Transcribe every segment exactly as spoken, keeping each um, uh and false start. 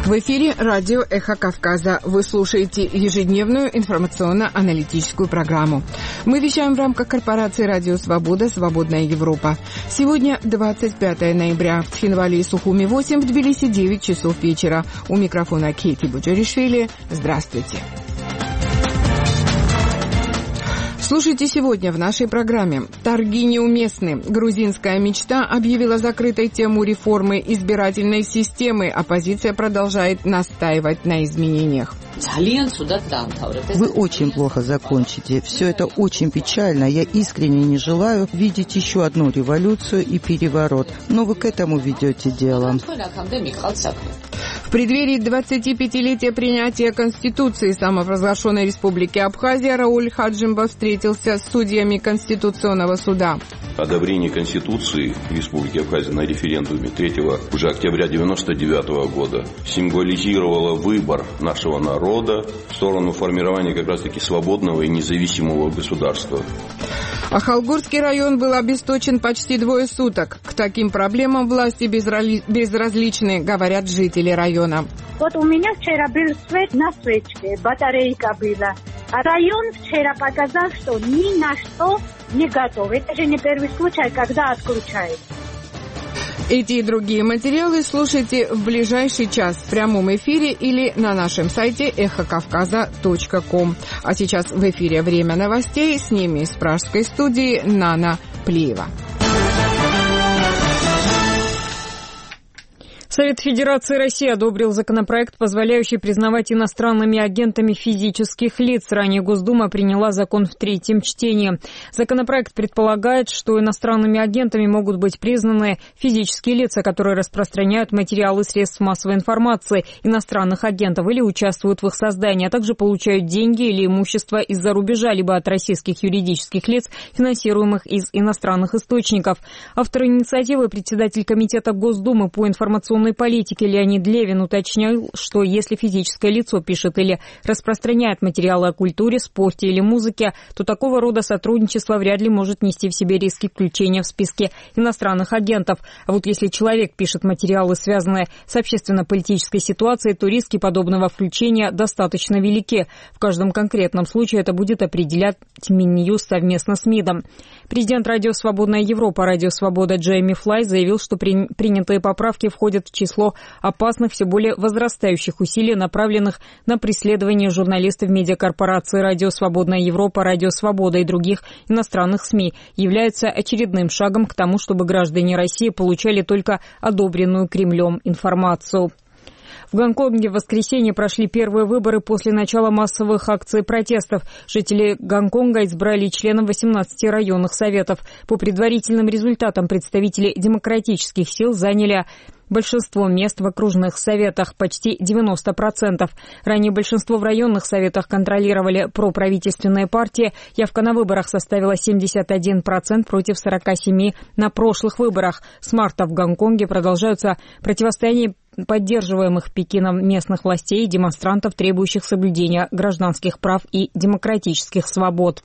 В эфире радио «Эхо Кавказа». Вы слушаете ежедневную информационно-аналитическую программу. Мы вещаем в рамках корпорации «Радио Свобода. Свободная Европа». Сегодня двадцать пятое ноября. В Хинвале и Сухуми восемь, в Тбилиси девять часов вечера. У микрофона Кейти Буджаришвили. Здравствуйте. Слушайте сегодня в нашей программе. Торги неуместны. Грузинская мечта объявила закрытой тему реформы избирательной системы. Оппозиция продолжает настаивать на изменениях. Вы очень плохо закончите. Все это очень печально. Я искренне не желаю видеть еще одну революцию и переворот. Но вы к этому ведете дело. В преддверии двадцатипятилетия принятия Конституции самопровозглашенной Республики Абхазия Рауль Хаджимба встретился с судьями Конституционного суда. Одобрение Конституции Республики Абхазия на референдуме третьего уже октября девяносто девятого года символизировало выбор нашего народа в сторону формирования как раз-таки свободного и независимого государства. Ахалгурский район был обесточен почти двое суток. К таким проблемам власти безразличны, говорят жители района. Вот у меня вчера был свет на свечке, батарейка была. А район вчера показал, что ни на что не готов. Это же не первый случай, когда отключают. Эти и другие материалы слушайте в ближайший час в прямом эфире или на нашем сайте эхо кавказа точка ком. А сейчас в эфире время новостей. С ними из пражской студии Нана Плиева. Совет Федерации России одобрил законопроект, позволяющий признавать иностранными агентами физических лиц. Ранее Госдума приняла закон в третьем чтении. Законопроект предполагает, что иностранными агентами могут быть признаны физические лица, которые распространяют материалы средств массовой информации иностранных агентов или участвуют в их создании, а также получают деньги или имущество из-за рубежа, либо от российских юридических лиц, финансируемых из иностранных источников. Автор инициативы, председатель Комитета Госдумы по информационной политики Леонид Левин уточнил, что если физическое лицо пишет или распространяет материалы о культуре, спорте или музыке, то такого рода сотрудничество вряд ли может нести в себе риски включения в списки иностранных агентов. А вот если человек пишет материалы, связанные с общественно-политической ситуацией, то риски подобного включения достаточно велики. В каждом конкретном случае это будет определять Минюст совместно с МИДом. Президент Радио Свободная Европа, Радио Свобода Джейми Флай заявил, что при... принятые поправки входят в число опасных, все более возрастающих усилий, направленных на преследование журналистов медиакорпорации «Радио Свободная Европа», «Радио Свобода» и других иностранных СМИ, является очередным шагом к тому, чтобы граждане России получали только одобренную Кремлем информацию. В Гонконге в воскресенье прошли первые выборы после начала массовых акций протестов. Жители Гонконга избрали членов восемнадцати районных советов. По предварительным результатам представители демократических сил заняли большинство мест в окружных советах, почти девяносто процентов. Ранее большинство в районных советах контролировали проправительственные партии. Явка на выборах составила семьдесят один процент против сорока семи процентов на прошлых выборах. С марта в Гонконге продолжаются противостояния поддерживаемых Пекином местных властей и демонстрантов, требующих соблюдения гражданских прав и демократических свобод.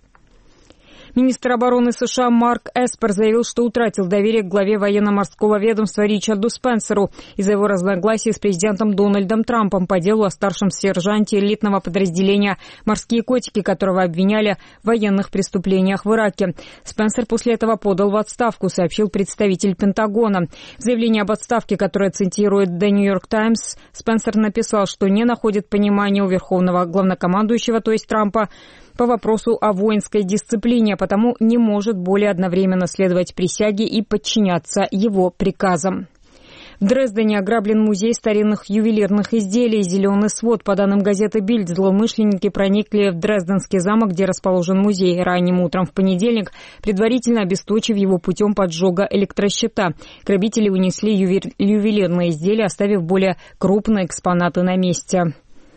Министр обороны США Марк Эспер заявил, что утратил доверие к главе военно-морского ведомства Ричарду Спенсеру из-за его разногласий с президентом Дональдом Трампом по делу о старшем сержанте элитного подразделения «Морские котики», которого обвиняли в военных преступлениях в Ираке. Спенсер после этого подал в отставку, сообщил представитель Пентагона. В заявлении об отставке, которое цитирует The New York Times, Спенсер написал, что не находит понимания у верховного главнокомандующего, то есть Трампа, по вопросу о воинской дисциплине, потому не может более одновременно следовать присяге и подчиняться его приказам. В Дрездене ограблен музей старинных ювелирных изделий «Зеленый свод». По данным газеты «Бильд», злоумышленники проникли в Дрезденский замок, где расположен музей, ранним утром в понедельник, предварительно обесточив его путем поджога электрощита. Грабители унесли ювелирные изделия, оставив более крупные экспонаты на месте.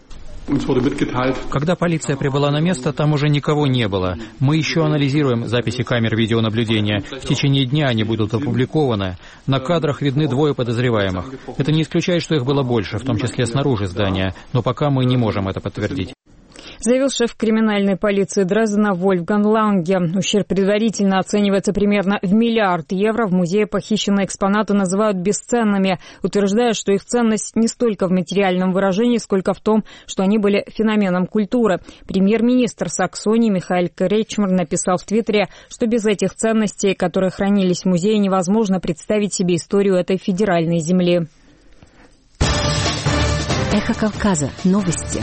Когда полиция прибыла на место, там уже никого не было. Мы еще анализируем записи камер видеонаблюдения. В течение дня они будут опубликованы. На кадрах видны двое подозреваемых. Это не исключает, что их было больше, в том числе снаружи здания, но пока мы не можем это подтвердить. заявил шеф криминальной полиции Дрездена Вольфганг Ланге. Ущерб предварительно оценивается примерно в миллиард евро. В музее похищенные экспонаты называют бесценными, утверждая, что их ценность не столько в материальном выражении, сколько в том, что они были феноменом культуры. Премьер-министр Саксонии Михаэль Кречмар написал в Твиттере, что без этих ценностей, которые хранились в музее, невозможно представить себе историю этой федеральной земли. Эхо Кавказа. Новости.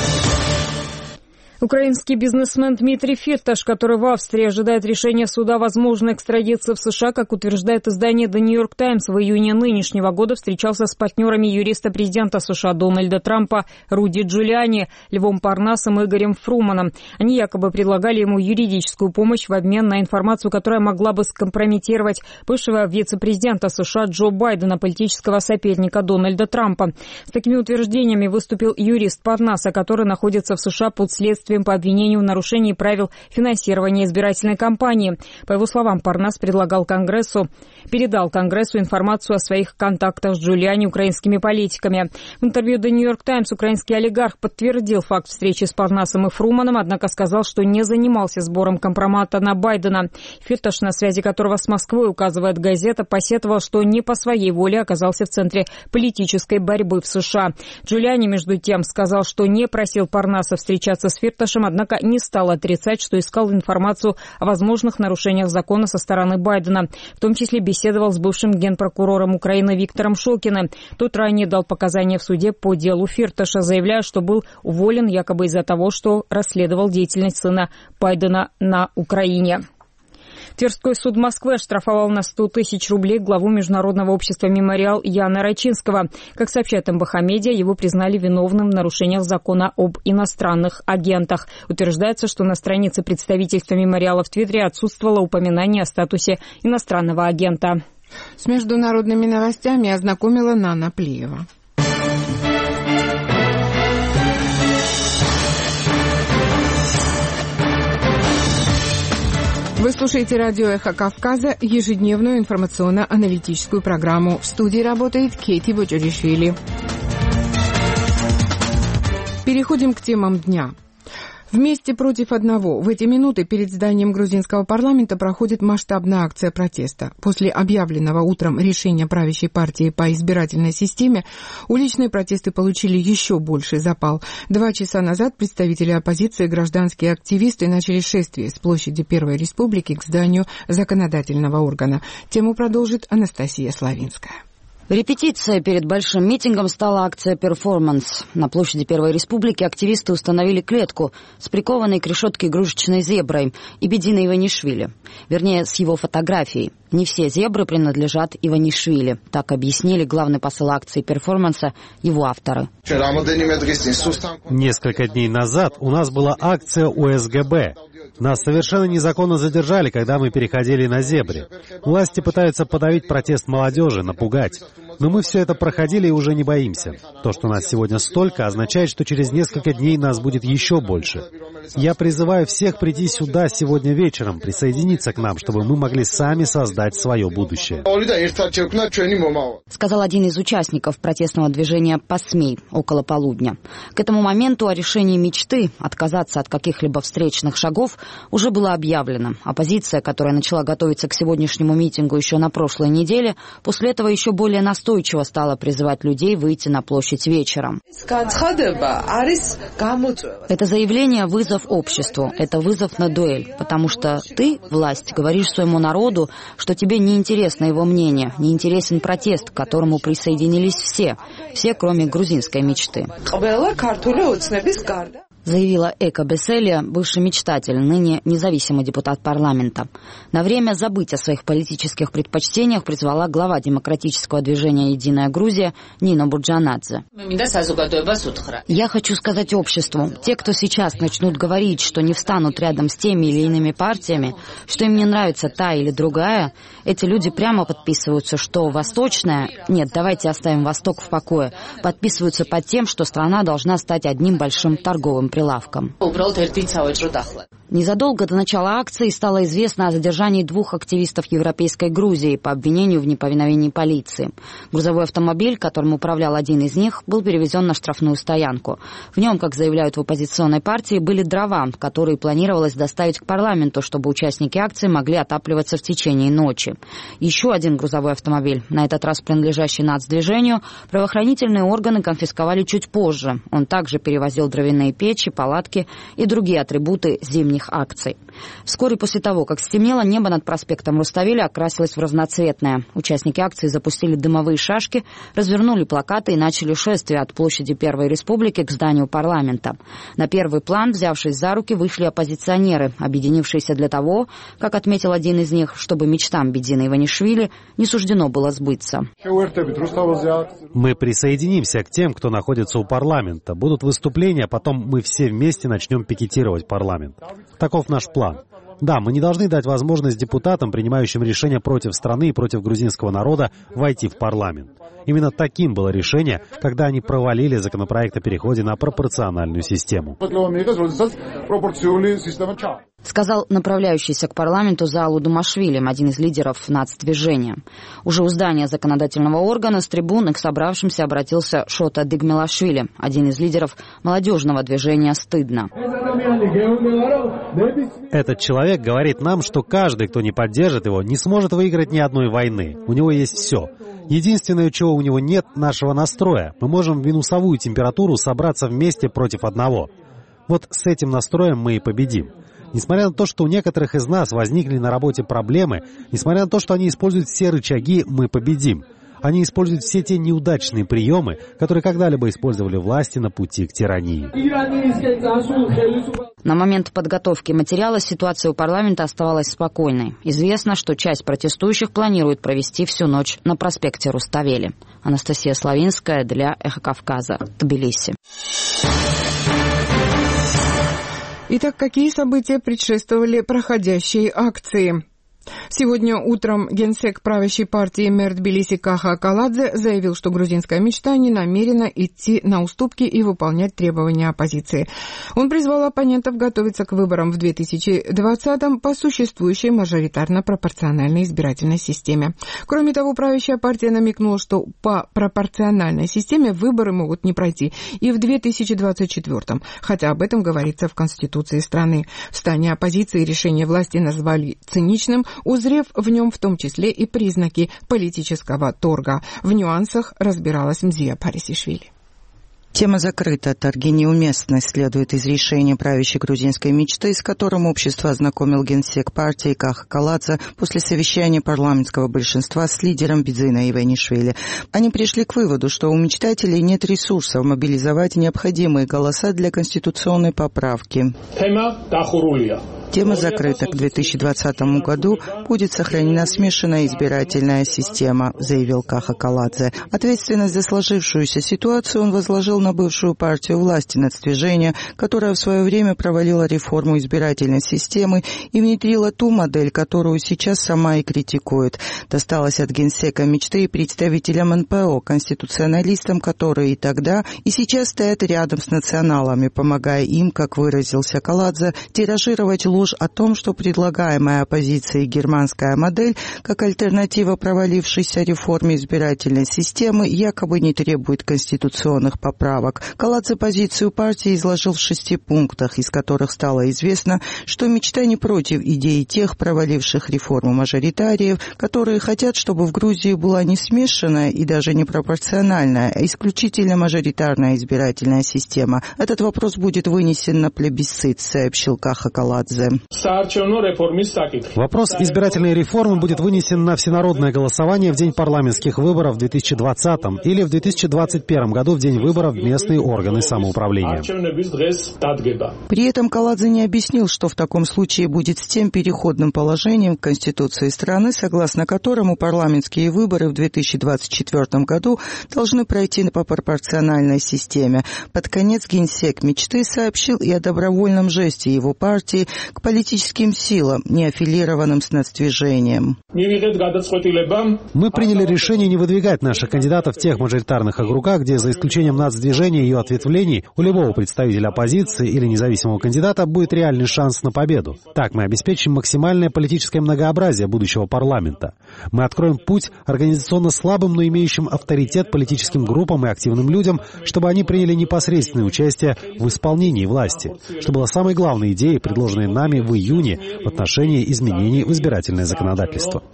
Украинский бизнесмен Дмитрий Фирташ, который в Австрии ожидает решения суда о возможной экстрадиции в США, как утверждает издание The New York Times, в июне нынешнего года встречался с партнерами юриста президента США Дональда Трампа Руди Джулиани, Львом Парнасом и Игорем Фруманом. Они якобы предлагали ему юридическую помощь в обмен на информацию, которая могла бы скомпрометировать бывшего вице-президента США Джо Байдена, политического соперника Дональда Трампа. С такими утверждениями выступил юрист Парнаса, который находится в США под следствием по обвинению в нарушении правил финансирования избирательной кампании. По его словам, Парнас предлагал Конгрессу, передал Конгрессу информацию о своих контактах с Джулиани украинскими политиками. В интервью The New York Times украинский олигарх подтвердил факт встречи с Парнасом и Фруманом, однако сказал, что не занимался сбором компромата на Байдена. Фирташ, на связи которого с Москвой, указывает газета, посетовал, что не по своей воле оказался в центре политической борьбы в США. Джулиани, между тем, сказал, что не просил Парнаса встречаться с Фирташем, однако не стал отрицать, что искал информацию о возможных нарушениях закона со стороны Байдена. В том числе беседовал с бывшим генпрокурором Украины Виктором Шокиным. Тот ранее дал показания в суде по делу Фирташа, заявляя, что был уволен якобы из-за того, что расследовал деятельность сына Байдена на Украине. Тверской суд Москвы оштрафовал на сто тысяч рублей главу Международного общества «Мемориал» Яна Рачинского. Как сообщает эм бэ ха Медиа, его признали виновным в нарушениях закона об иностранных агентах. Утверждается, что на странице представительства «Мемориала» в Твиттере отсутствовало упоминание о статусе иностранного агента. С международными новостями ознакомила Нана Плиева. Вы слушаете радио «Эхо Кавказа», ежедневную информационно-аналитическую программу. В студии работает Кейти Боджоришвили. Переходим к темам дня. Вместе против одного. В эти минуты перед зданием грузинского парламента проходит масштабная акция протеста. После объявленного утром решения правящей партии по избирательной системе уличные протесты получили еще больший запал. Два часа назад представители оппозиции и гражданские активисты начали шествие с площади Первой Республики к зданию законодательного органа. Тему продолжит Анастасия Славинская. Репетиция перед большим митингом стала акция «Перформанс». На площади Первой Республики активисты установили клетку с прикованной к решетке игрушечной зеброй и Бедина Иванишвили. Вернее, с его фотографией. Не все зебры принадлежат Иванишвили. Так объяснили главный посыл акции «Перформанса» его авторы. Несколько дней назад у нас была акция о эс гэ бэ. Нас совершенно незаконно задержали, когда мы переходили на зебре. Власти пытаются подавить протест молодежи, напугать. Но мы все это проходили и уже не боимся. То, что нас сегодня столько, означает, что через несколько дней нас будет еще больше. Я призываю всех прийти сюда сегодня вечером, присоединиться к нам, чтобы мы могли сами создать свое будущее. Сказал один из участников протестного движения «Посмей» около полудня. К этому моменту о решении мечты отказаться от каких-либо встречных шагов уже было объявлено. Оппозиция, которая начала готовиться к сегодняшнему митингу еще на прошлой неделе, после этого еще более настойчиво стала призывать людей выйти на площадь вечером. Это заявление — вызов обществу, это вызов на дуэль, потому что ты, власть, говоришь своему народу, что тебе не интересно его мнение, не интересен протест, к которому присоединились все, все, кроме грузинской мечты. Заявила Эка Беселия, бывший мечтатель, ныне независимый депутат парламента. На время забыть о своих политических предпочтениях призвала глава демократического движения «Единая Грузия» Нина Бурджанадзе. Я хочу сказать обществу, те, кто сейчас начнут говорить, что не встанут рядом с теми или иными партиями, что им не нравится та или другая, эти люди прямо подписываются, что Восточная, нет, давайте оставим Восток в покое, подписываются под тем, что страна должна стать одним большим торговым прилавкам. Незадолго до начала акции стало известно о задержании двух активистов Европейской Грузии по обвинению в неповиновении полиции. Грузовой автомобиль, которым управлял один из них, был перевезен на штрафную стоянку. В нем, как заявляют в оппозиционной партии, были дрова, которые планировалось доставить к парламенту, чтобы участники акции могли отапливаться в течение ночи. Еще один грузовой автомобиль, на этот раз принадлежащий нацдвижению, правоохранительные органы конфисковали чуть позже. Он также перевозил дровяные печи, палатки и другие атрибуты зимних акций. Вскоре после того, как стемнело, небо над проспектом Руставели окрасилось в разноцветное. Участники акции запустили дымовые шашки, развернули плакаты и начали шествие от площади Первой Республики к зданию парламента. На первый план, взявшись за руки, вышли оппозиционеры, объединившиеся для того, как отметил один из них, чтобы мечтам Бедзина Иванишвили не суждено было сбыться. Мы присоединимся к тем, кто находится у парламента. Будут выступления, потом мы все вместе начнем пикетировать парламент. Таков наш план. Да, мы не должны дать возможность депутатам, принимающим решения против страны и против грузинского народа, войти в парламент. Именно таким было решение, когда они провалили законопроект о переходе на пропорциональную систему. Сказал направляющийся к парламенту Заалу Думашвили, один из лидеров нацдвижения. Уже у здания законодательного органа с трибуны к собравшимся обратился Шота Дигмелашвили, один из лидеров молодежного движения «Стыдно». Этот человек говорит нам, что каждый, кто не поддержит его, не сможет выиграть ни одной войны. У него есть все. Единственное, чего у него нет, нашего настроя. Мы можем в минусовую температуру собраться вместе против одного. Вот с этим настроем мы и победим. Несмотря на то, что у некоторых из нас возникли на работе проблемы, несмотря на то, что они используют все рычаги, мы победим. Они используют все те неудачные приемы, которые когда-либо использовали власти на пути к тирании. На момент подготовки материала ситуация у парламента оставалась спокойной. Известно, что часть протестующих планирует провести всю ночь на проспекте Руставели. Анастасия Славинская для «Эхо Кавказа», Тбилиси. Итак, какие события предшествовали проходящей акции? Сегодня утром генсек правящей партии мэр Тбилиси Каха Акаладзе заявил, что грузинская мечта не намерена идти на уступки и выполнять требования оппозиции. Он призвал оппонентов готовиться к выборам в две тысячи двадцатом по существующей мажоритарно-пропорциональной избирательной системе. Кроме того, правящая партия намекнула, что по пропорциональной системе выборы могут не пройти и в две тысячи двадцать четвёртом, хотя об этом говорится в Конституции страны. В стане оппозиции решение власти назвали циничным, узрев в нем в том числе и признаки политического торга. В нюансах разбиралась Мзия Парисишвили. Тема закрыта. Торги неуместны, следует из решения правящей грузинской мечты, с которым общество ознакомил генсек партии Каха Акаладзе после совещания парламентского большинства с лидером Бедзина Иванишвили. Они пришли к выводу, что у мечтателей нет ресурсов мобилизовать необходимые голоса для конституционной поправки. Тема закрыта. К две тысячи двадцатому году будет сохранена смешанная избирательная система, заявил Каха Акаладзе. Ответственность за сложившуюся ситуацию он возложил на бывшую партию власти нацдвижения, которая в свое время провалила реформу избирательной системы и внедрила ту модель, которую сейчас сама и критикует. Досталось от генсека мечты и представителям эн пэ о, конституционалистам, которые и тогда, и сейчас стоят рядом с националами, помогая им, как выразился Акаладзе, тиражировать ложь о том, что предлагаемая оппозицией германская модель, как альтернатива провалившейся реформе избирательной системы, якобы не требует конституционных поправок. Акаладзе позицию партии изложил в шести пунктах, из которых стало известно, что мечта не против идеи тех проваливших реформу мажоритариев, которые хотят, чтобы в Грузии была не смешанная и даже не пропорциональная, а исключительно мажоритарная избирательная система. Этот вопрос будет вынесен на плебисцит, сообщил Каха Акаладзе. Вопрос избирательной реформы будет вынесен на всенародное голосование в день парламентских выборов в две тысячи двадцатом или в две тысячи двадцать первом году в день выборов в местные органы самоуправления. При этом Акаладзе не объяснил, что в таком случае будет с тем переходным положением в Конституции страны, согласно которому парламентские выборы в две тысячи двадцать четвёртом году должны пройти по пропорциональной системе. Под конец генсек мечты сообщил и о добровольном жесте его партии к политическим силам, не аффилированным с нацдвижением. Мы приняли решение не выдвигать наших кандидатов в тех мажоритарных округах, где, за исключением нацдвижения и ее ответвлений, у любого представителя оппозиции или независимого кандидата будет реальный шанс на победу. Так мы обеспечим максимальное политическое многообразие будущего парламента. Мы откроем путь организационно слабым, но имеющим авторитет политическим группам и активным людям, чтобы они приняли непосредственное участие в исполнении власти, что было самой главной идеей, предложенной нами в июне в отношении изменений в избирательное законодательство.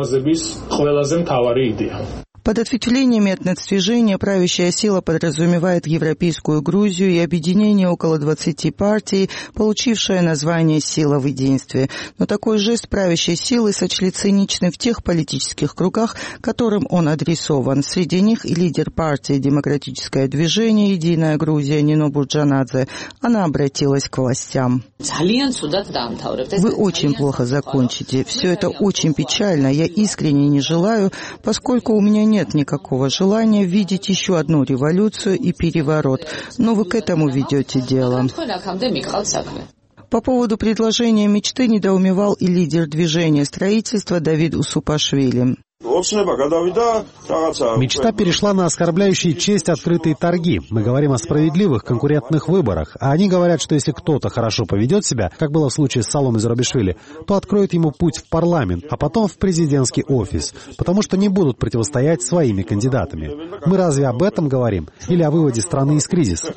Под ответвлениями от нацдвижения правящая сила подразумевает Европейскую Грузию и объединение около двадцати партий, получившее название «Сила в единстве». Но такой жест правящей силы сочли циничным в тех политических кругах, которым он адресован. Среди них и лидер партии «Демократическое движение. Единая Грузия» Нино Бурджанадзе. Она обратилась к властям. Вы очень плохо закончите. Все это очень печально. Я искренне не желаю, поскольку у меня нет Нет никакого желания видеть еще одну революцию и переворот, но вы к этому ведете дело. По поводу предложения мечты недоумевал и лидер движения строительства Давид Усупашвили. Мечта перешла на оскорбляющие честь открытые торги. Мы говорим о справедливых конкурентных выборах, а они говорят, что если кто-то хорошо поведет себя, как было в случае с Салом Зурабишвили, то откроют ему путь в парламент, а потом в президентский офис, потому что не будут противостоять своими кандидатами. Мы разве об этом говорим? Или о выводе страны из кризиса?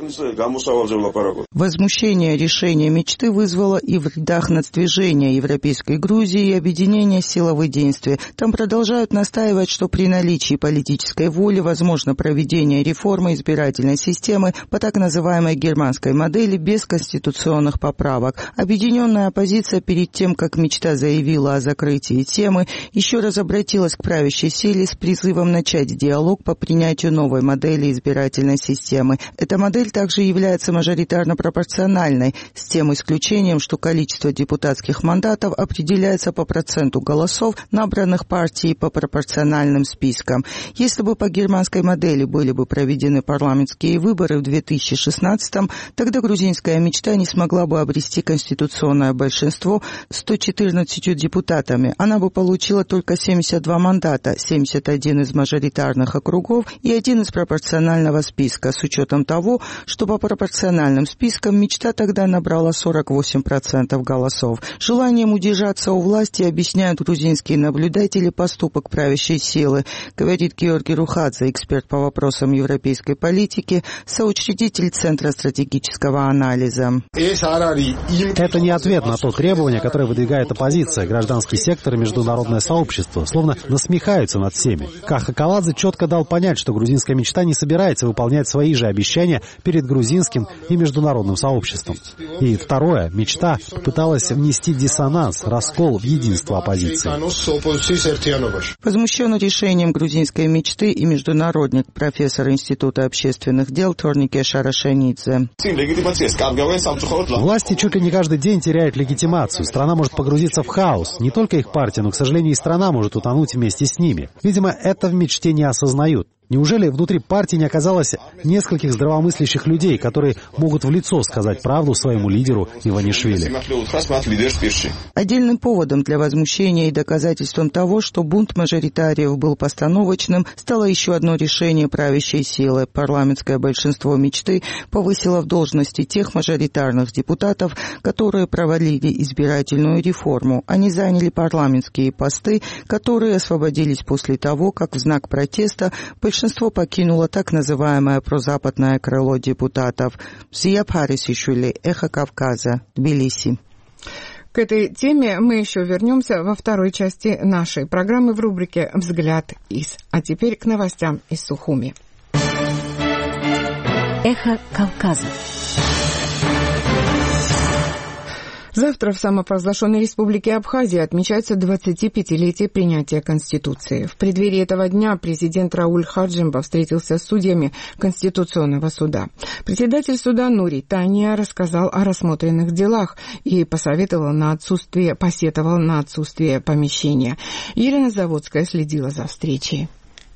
Возмущение решения мечты вызвало и в рядах нацдвижения Европейской Грузии и объединения «Сила в единстве». Там продолжают настаивать, что при наличии политической воли возможно проведение реформы избирательной системы по так называемой германской модели без конституционных поправок. Объединенная оппозиция перед тем, как мечта заявила о закрытии темы, еще раз обратилась к правящей силе с призывом начать диалог по принятию новой модели избирательной системы. Эта модель также является мажоритарно-пропорциональной, с тем исключением, что количество депутатских мандатов определяется по проценту голосов, набранных партией по пропорциональным спискам. Если бы по германской модели были бы проведены парламентские выборы в две тысячи шестнадцатом, тогда грузинская мечта не смогла бы обрести конституционное большинство ста четырнадцатью депутатами. Она бы получила только семьдесят два мандата, семьдесят один из мажоритарных округов и один из пропорционального списка, с учетом того, что по пропорциональным спискам мечта тогда набрала сорок восемь процентов голосов. Желанием удержаться у власти объясняют грузинские наблюдатели поступок правящей силы, говорит Георгий Рухадзе, эксперт по вопросам европейской политики, соучредитель Центра стратегического анализа. Это не ответ на то требование, которое выдвигает оппозиция, гражданский сектор и международное сообщество, словно насмехаются над всеми. Каха Каладзе четко дал понять, что грузинская мечта не собирается выполнять свои же обещания перед грузинским и международным сообществом. И второе, мечта попыталась внести диссонанс, раскол в единство оппозиции. Возмущен решением грузинской мечты и международник, профессор Института общественных дел Торнике Шарашанидзе. Власти чуть ли не каждый день теряют легитимацию. Страна может погрузиться в хаос. Не только их партия, но, к сожалению, и страна может утонуть вместе с ними. Видимо, это в мечте не осознают. Неужели внутри партии не оказалось нескольких здравомыслящих людей, которые могут в лицо сказать правду своему лидеру Иванишвили? Отдельным поводом для возмущения и доказательством того, что бунт мажоритариев был постановочным, стало еще одно решение правящей силы. Парламентское большинство мечты повысило в должности тех мажоритарных депутатов, которые провалили избирательную реформу. Они заняли парламентские посты, которые освободились после того, как в знак протеста большинство Большинство покинуло так называемое прозападное крыло депутатов. Зия Парисишвили, Эхо Кавказа, Тбилиси. К этой теме мы еще вернемся во второй части нашей программы в рубрике «Взгляд из». А теперь к новостям из Сухуми. Эхо Кавказа. Завтра в самопровозглашенной республике Абхазия отмечается двадцатипятилетие принятия Конституции. В преддверии этого дня президент Рауль Хаджимба встретился с судьями Конституционного суда. Председатель суда Нури Тания рассказал о рассмотренных делах и посоветовал на отсутствие, посетовал на отсутствие помещения. Елена Заводская следила за встречей.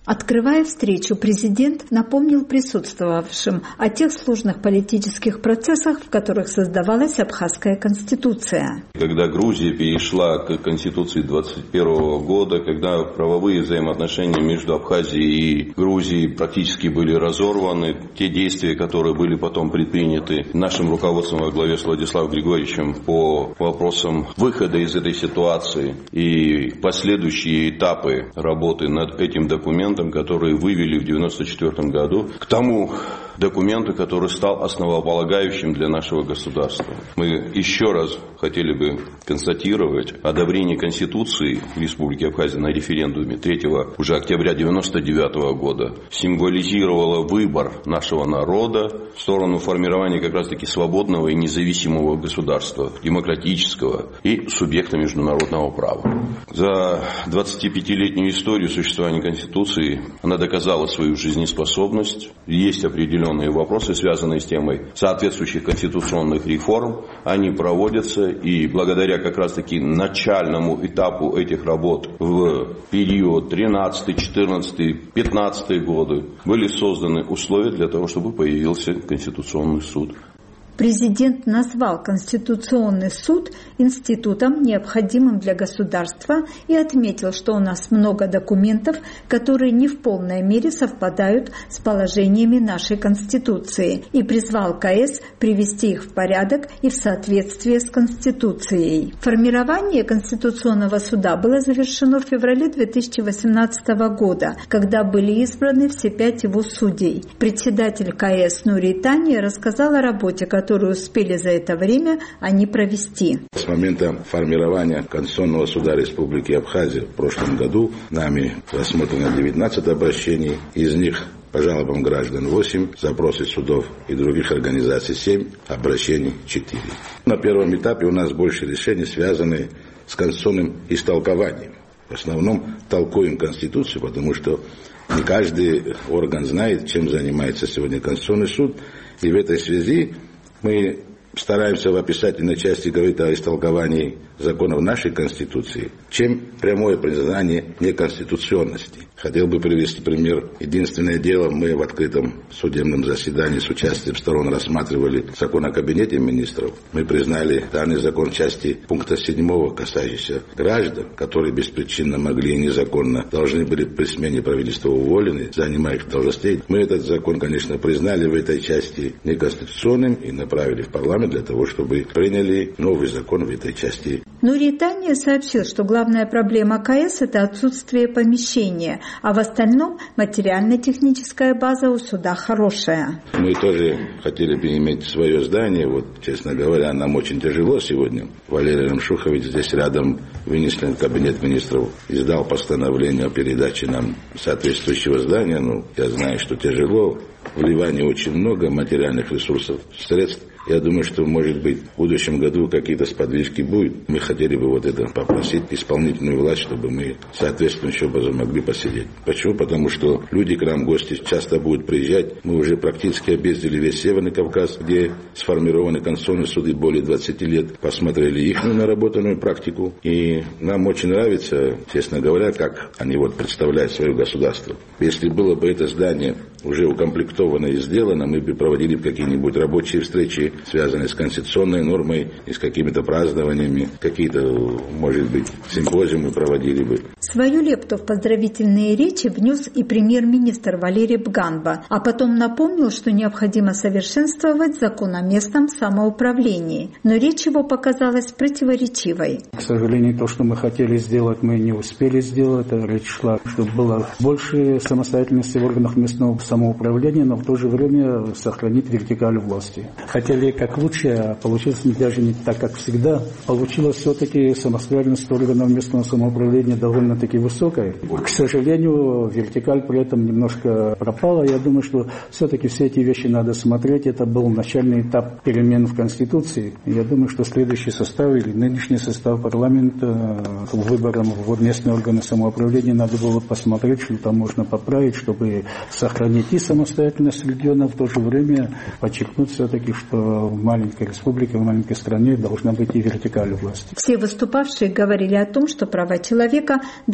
Открывая встречу, президент напомнил присутствовавшим о тех сложных политических процессах, в которых создавалась Абхазская конституция. Когда Грузия перешла к конституции двадцать первого года, когда правовые взаимоотношения между Абхазией и Грузией практически были разорваны, те действия, которые были потом предприняты нашим руководством во главе с Владиславом Григорьевичем по вопросам выхода из этой ситуации и последующие этапы работы над этим документом, которые вывели в девяносто четвёртом году к тому документу, который стал основополагающим для нашего государства. Мы еще раз хотели бы констатировать, одобрение Конституции Республики Абхазия на референдуме третьего уже октября девяносто девятого года символизировало выбор нашего народа в сторону формирования как раз-таки свободного и независимого государства, демократического и субъекта международного права. За двадцатипятилетнюю историю существования Конституции она доказала свою жизнеспособность. Есть определенные вопросы, связанные с темой соответствующих конституционных реформ. Они проводятся, и благодаря как раз-таки начальному этапу этих работ в период тринадцатый, четырнадцатый, пятнадцатый годы были созданы условия для того, чтобы появился Конституционный суд. Президент назвал Конституционный суд институтом, необходимым для государства, и отметил, что у нас много документов, которые не в полной мере совпадают с положениями нашей Конституции, и призвал КС привести их в порядок и в соответствие с Конституцией. Формирование Конституционного суда было завершено в феврале две тысячи восемнадцатого года, когда были избраны все пять его судей. Председатель КС Нури Тания рассказал о работе, которую которую успели за это время они провести. С момента формирования Конституционного суда Республики Абхазия в прошлом году нами рассмотрено девятнадцать обращений, из них по жалобам граждан восемь, запросы судов и других организаций семь, обращений четыре. На первом этапе у нас больше решений связаны с конституционным истолкованием. В основном толкуем Конституцию, потому что не каждый орган знает, чем занимается сегодня Конституционный суд, и в этой связи мы стараемся в описательной части говорить о истолковании законов нашей Конституции, чем прямое признание неконституционности. Хотел бы привести пример. Единственное дело, мы в открытом судебном заседании с участием сторон рассматривали закон о кабинете министров. Мы признали данный закон в части пункта седьмого, касающийся граждан, которые беспричинно могли и незаконно должны были при смене правительства уволены, занимая их должностей. Мы этот закон, конечно, признали в этой части неконституционным и направили в парламент для того, чтобы приняли новый закон в этой части. Нури Тания сообщил, что главная проблема КС – это отсутствие помещения, а в остальном материально-техническая база у суда хорошая. Мы тоже хотели бы иметь свое здание. Вот, честно говоря, нам очень тяжело сегодня. Валерий Рамшухович здесь рядом, вынесли в кабинет министров, издал постановление о передаче нам соответствующего здания. Ну, я знаю, что тяжело. Вливания очень много материальных ресурсов, средств. Я думаю, что, может быть, в будущем году какие-то сподвижки будут. Мы хотели бы вот это попросить исполнительную власть, чтобы мы соответствующим образом могли посидеть. Почему? Потому что люди к нам, гости, часто будут приезжать. Мы уже практически объездили весь Северный Кавказ, где сформированы конституционные суды более двадцати лет. Посмотрели их наработанную практику. И нам очень нравится, честно говоря, как они вот представляют свое государство. Если было бы это здание уже укомплектовано и сделано, мы бы проводили какие-нибудь рабочие встречи, связанные с конституционной нормой и с какими-то празднованиями, какие-то, может быть, симпозиумы проводили бы. Свою лепту в поздравительные речи внес и премьер-министр Валерий Бганба, а потом напомнил, что необходимо совершенствовать закон о местном самоуправлении. Но речь его показалась противоречивой. К сожалению, то, что мы хотели сделать, мы не успели сделать. Речь шла, чтобы было больше самостоятельности в органах местного самоуправления, но в то же время сохранить вертикаль власти. Хотели как лучше, а получилось даже не так, как всегда. Получилось все-таки самостоятельность органов местного самоуправления довольно-таки высокая. К сожалению, вертикаль при этом немножко пропала. Я думаю, что все-таки все эти вещи надо смотреть. Это был начальный этап перемен в Конституции. Я думаю, что следующий состав или нынешний состав парламента выбором в местные органы самоуправления надо было посмотреть, что там можно поправить, чтобы сохранить и самостоятельность региона, в то же время подчеркнуть все-таки, что в маленькой республике, в маленькой стране должна быть и вертикаль власти. Все выступавшие говорили о том, что права человека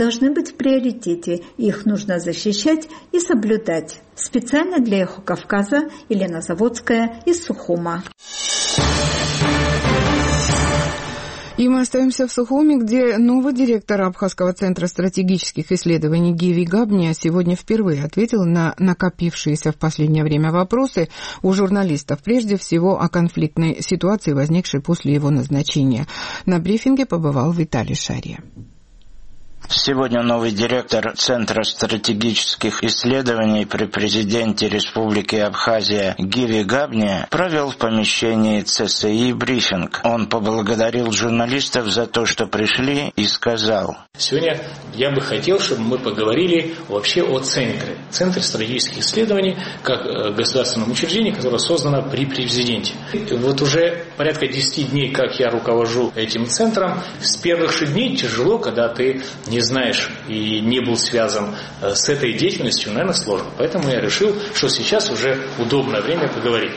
должны быть в приоритете, их нужно защищать и соблюдать. Специально для «Эхо Кавказа» Елена Заводская из Сухума. И мы остаемся в Сухуми, где новый директор Абхазского центра стратегических исследований Гиви Габния сегодня впервые ответил на накопившиеся в последнее время вопросы у журналистов, прежде всего о конфликтной ситуации, возникшей после его назначения. На брифинге побывал Виталий Шария. Сегодня новый директор Центра стратегических исследований при президенте Республики Абхазия Гиви Габния провел в помещении ЦСИ брифинг. Он поблагодарил журналистов за то, что пришли, и сказал: «Сегодня я бы хотел, чтобы мы поговорили вообще о Центре. Центре стратегических исследований как государственном учреждении, которое создано при президенте. Вот уже порядка десяти дней, как я руковожу этим центром. С первых же дней тяжело, когда ты не знаешь и не был связан с этой деятельностью, наверное, сложно. Поэтому я решил, что сейчас уже удобное время поговорить».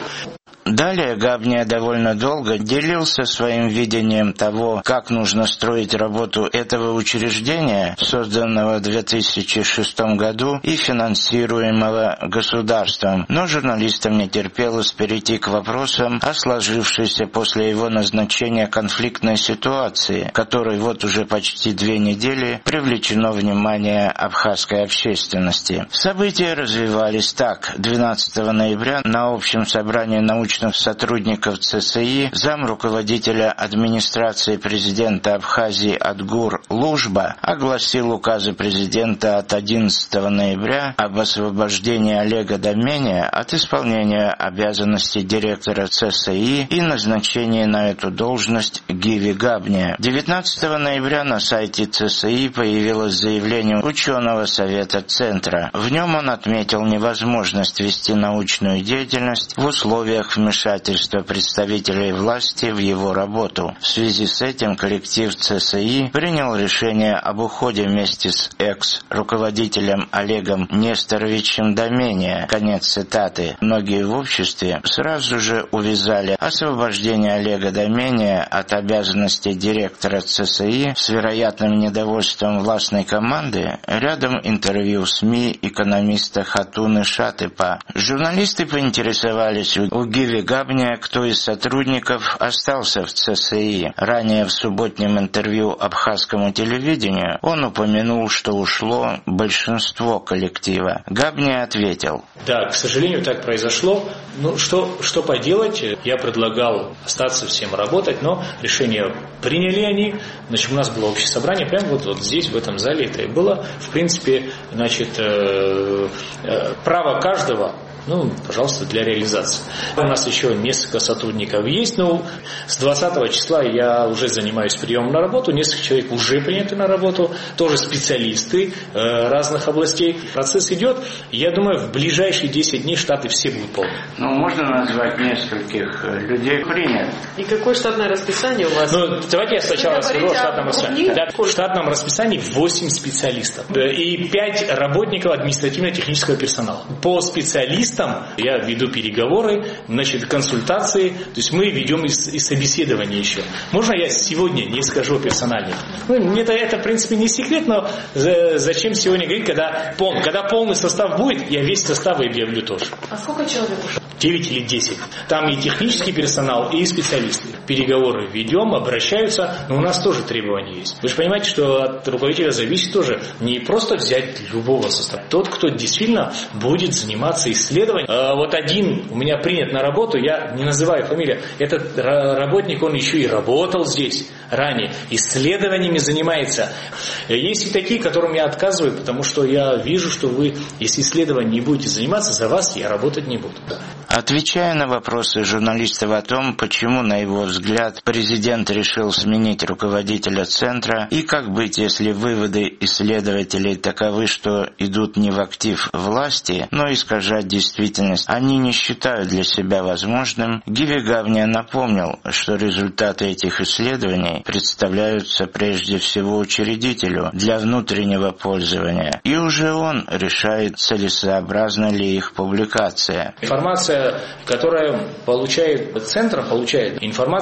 Далее Габния довольно долго делился своим видением того, как нужно строить работу этого учреждения, созданного в две тысячи шестом году и финансируемого государством. Но журналистам не терпелось перейти к вопросам о сложившейся после его назначения конфликтной ситуации, которой вот уже почти две недели привлечено внимание абхазской общественности. События развивались так. двенадцатого ноября на общем собрании научных сотрудников ЦСИ зам руководителя администрации президента Абхазии Адгур Лужба огласил указы президента от одиннадцатого ноября об освобождении Олега Домения от исполнения обязанностей директора ЦСИ и назначении на эту должность Гиви Габния. девятнадцатого ноября на сайте ЦСИ появилось заявление ученого совета Центра. В нем он отметил невозможность вести научную деятельность в условиях вмешательства представителей власти в его работу. В связи с этим коллектив ЦСИ принял решение об уходе вместе с экс-руководителем Олегом Несторовичем Домения. Конец цитаты. Многие в обществе сразу же увязали освобождение Олега Домения от обязанностей директора ЦСИ с вероятным недовольством властной команды. Рядом интервью в СМИ экономиста Хатуны Шатыпа. Журналисты поинтересовались у Гиви Габния, кто из сотрудников остался в ЦСИ. Ранее в субботнем интервью абхазскому телевидению он упомянул, что ушло большинство коллектива. Габния ответил: «Да, к сожалению, так произошло. Ну, что, что поделать? Я предлагал остаться всем работать, но решение приняли они. Значит, у нас было общее собрание, прямо вот, вот здесь, в этом зале это и было. В принципе, значит, э, э, право каждого, ну, пожалуйста, для реализации. У нас еще несколько сотрудников есть, но с двадцатого числа я уже занимаюсь приемом на работу, несколько человек уже приняты на работу, тоже специалисты э, разных областей. Процесс идет, я думаю, в ближайшие десять дней штаты все будут полны. Ну, можно назвать нескольких людей принят. И какое штатное расписание у вас? Ну, давайте я сначала скажу о штатном расписании. Да, в штатном расписании восемь специалистов и пять работников административно-технического персонала. По специалистам я веду переговоры, значит, консультации, то есть мы ведем и, и собеседование еще. Можно я сегодня не скажу персонально? Ну, это, это, в принципе, не секрет, но зачем сегодня говорить, когда, пол, когда полный состав будет, я весь состав объявлю тоже. А сколько человек уже? девять или десять. Там и технический персонал, и специалисты. Переговоры ведем, обращаются, но у нас тоже требования есть. Вы же понимаете, что от руководителя зависит тоже не просто взять любого состава. Тот, кто действительно будет заниматься исследованием. А вот один у меня принят на работу, я не называю фамилию, этот работник, он еще и работал здесь ранее, исследованиями занимается. Есть и такие, которым я отказываю, потому что я вижу, что вы, если исследованием не будете заниматься, за вас я работать не буду. Отвечая на вопросы журналистов о том, почему, на его взгляд, президент решил сменить руководителя Центра и как быть, если выводы исследователей таковы, что идут не в актив власти, но искажать действительность, они не считают для себя возможным, Гиви Габния напомнил, что результаты этих исследований представляются прежде всего учредителю для внутреннего пользования, и уже он решает, целесообразна ли их публикация. Информация, которая получает Центр, получает информацию,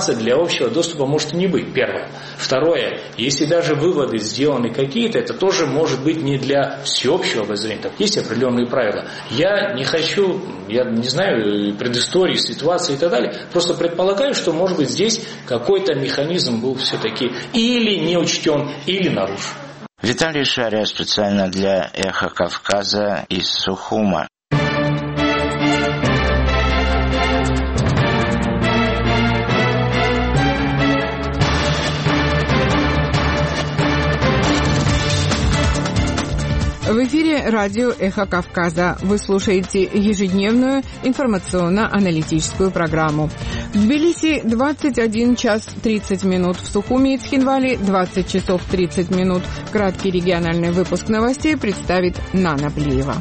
информация для общего доступа может и не быть, первое. Второе, если даже выводы сделаны какие-то, это тоже может быть не для всеобщего обозрения. Так, есть определенные правила. Я не хочу, я не знаю предыстории, ситуации и так далее, просто предполагаю, что может быть здесь какой-то механизм был все-таки или не учтен, или нарушен. Виталий Шария специально для «Эхо Кавказа» из Сухума. В эфире радио «Эхо Кавказа». Вы слушаете ежедневную информационно-аналитическую программу. В Тбилиси двадцать один час тридцать минут, в Сухуми и Цхинвале двадцать часов тридцать минут. Краткий региональный выпуск новостей представит Нана Плиева.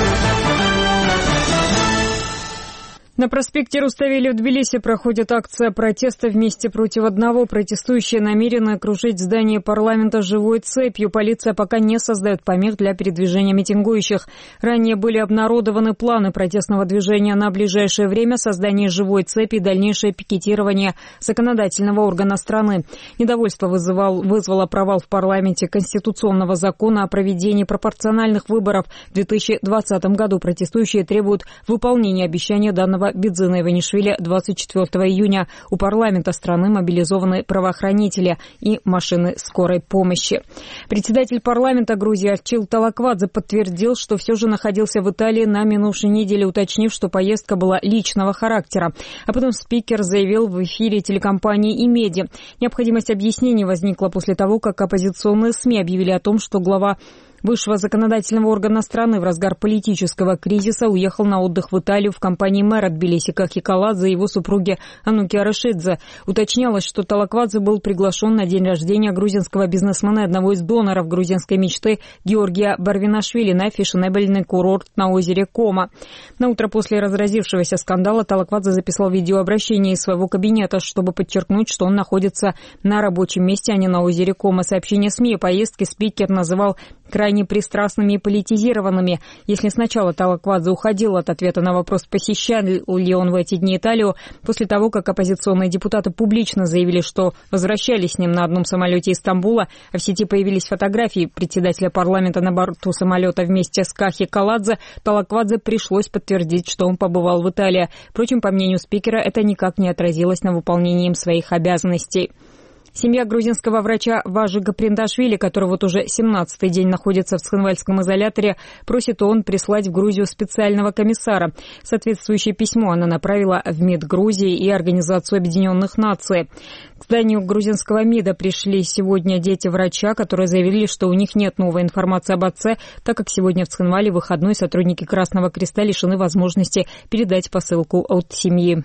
На проспекте Руставели в Тбилиси проходит акция протеста «Вместе против одного». Протестующие намерены окружить здание парламента живой цепью. Полиция пока не создает помех для передвижения митингующих. Ранее были обнародованы планы протестного движения на ближайшее время: создание живой цепи и дальнейшее пикетирование законодательного органа страны. Недовольство вызывал, вызвало провал в парламенте конституционного закона о проведении пропорциональных выборов в две тысячи двадцатом году. Протестующие требуют выполнения обещания данного Бидзина Иванишвили. Двадцать четвёртого июня у парламента страны мобилизованы правоохранители и машины скорой помощи. Председатель парламента Грузии Арчил Талаквадзе подтвердил, что все же находился в Италии на минувшей неделе, уточнив, что поездка была личного характера. А потом спикер заявил в эфире телекомпании «Имеди». Необходимость объяснений возникла после того, как оппозиционные СМИ объявили о том, что глава высшего законодательного органа страны в разгар политического кризиса уехал на отдых в Италию в компании мэра Тбилиси Кахикаладзе и его супруги Ануки Арашидзе. Уточнялось, что Талаквадзе был приглашен на день рождения грузинского бизнесмена и одного из доноров грузинской мечты Георгия Барвинашвили на фешенебельный курорт на озере Кома. На утро после разразившегося скандала Талаквадзе записал видеообращение из своего кабинета, чтобы подчеркнуть, что он находится на рабочем месте, а не на озере Кома. Сообщение СМИ о поездке спикер называл крайне пристрастными и политизированными. Если сначала Талаквадзе уходил от ответа на вопрос, посещал ли он в эти дни Италию, после того, как оппозиционные депутаты публично заявили, что возвращались с ним на одном самолете из Стамбула, а в сети появились фотографии председателя парламента на борту самолета вместе с Кахикаладзе, Талаквадзе пришлось подтвердить, что он побывал в Италии. Впрочем, по мнению спикера, это никак не отразилось на выполнении им своих обязанностей. Семья грузинского врача Важи Гаприндашвили, который вот уже семнадцатый день находится в Цхинвальском изоляторе, просит ООН прислать в Грузию специального комиссара. Соответствующее письмо она направила в МИД Грузии и Организацию Объединенных Наций. К зданию грузинского МИДа пришли сегодня дети врача, которые заявили, что у них нет новой информации об отце, так как сегодня в Цхинвале выходной, сотрудники Красного Креста лишены возможности передать посылку от семьи.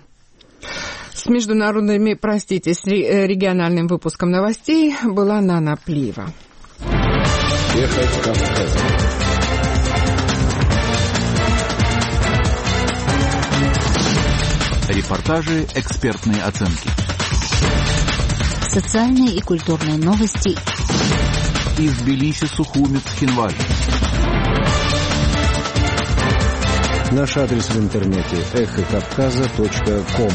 С международными, простите, с региональным выпуском новостей была Нана Плиева. Репортажи, экспертные оценки. Социальные и культурные новости. Из Тбилиси, Сухуми, Цхинвале. Наш адрес в интернете эхо кавказа точка ком.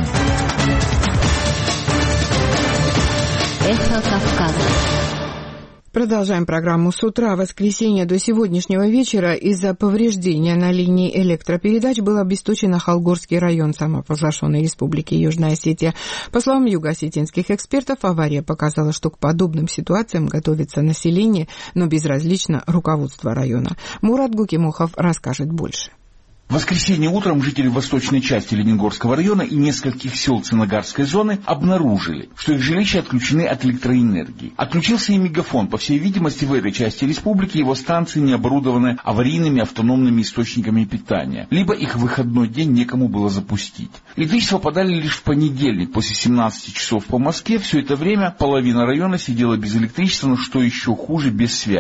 Эхо Кавказа. Продолжаем программу. С утра воскресенья до сегодняшнего вечера из-за повреждения на линии электропередач был обесточен Ахалгорский район самопровозглашенной республики Южная Осетия. По словам юго-осетинских экспертов, авария показала, что к подобным ситуациям готовится население, но безразлично руководство района. Мурат Гукимухов расскажет больше. В воскресенье утром жители восточной части Лениногорского района и нескольких сел Цынагарской зоны обнаружили, что их жилища отключены от электроэнергии. Отключился и Мегафон. По всей видимости, в этой части республики его станции не оборудованы аварийными автономными источниками питания, либо их в выходной день некому было запустить. Электричество подали лишь в понедельник после семнадцати часов по Москве. Все это время половина района сидела без электричества, но что еще хуже, без связи.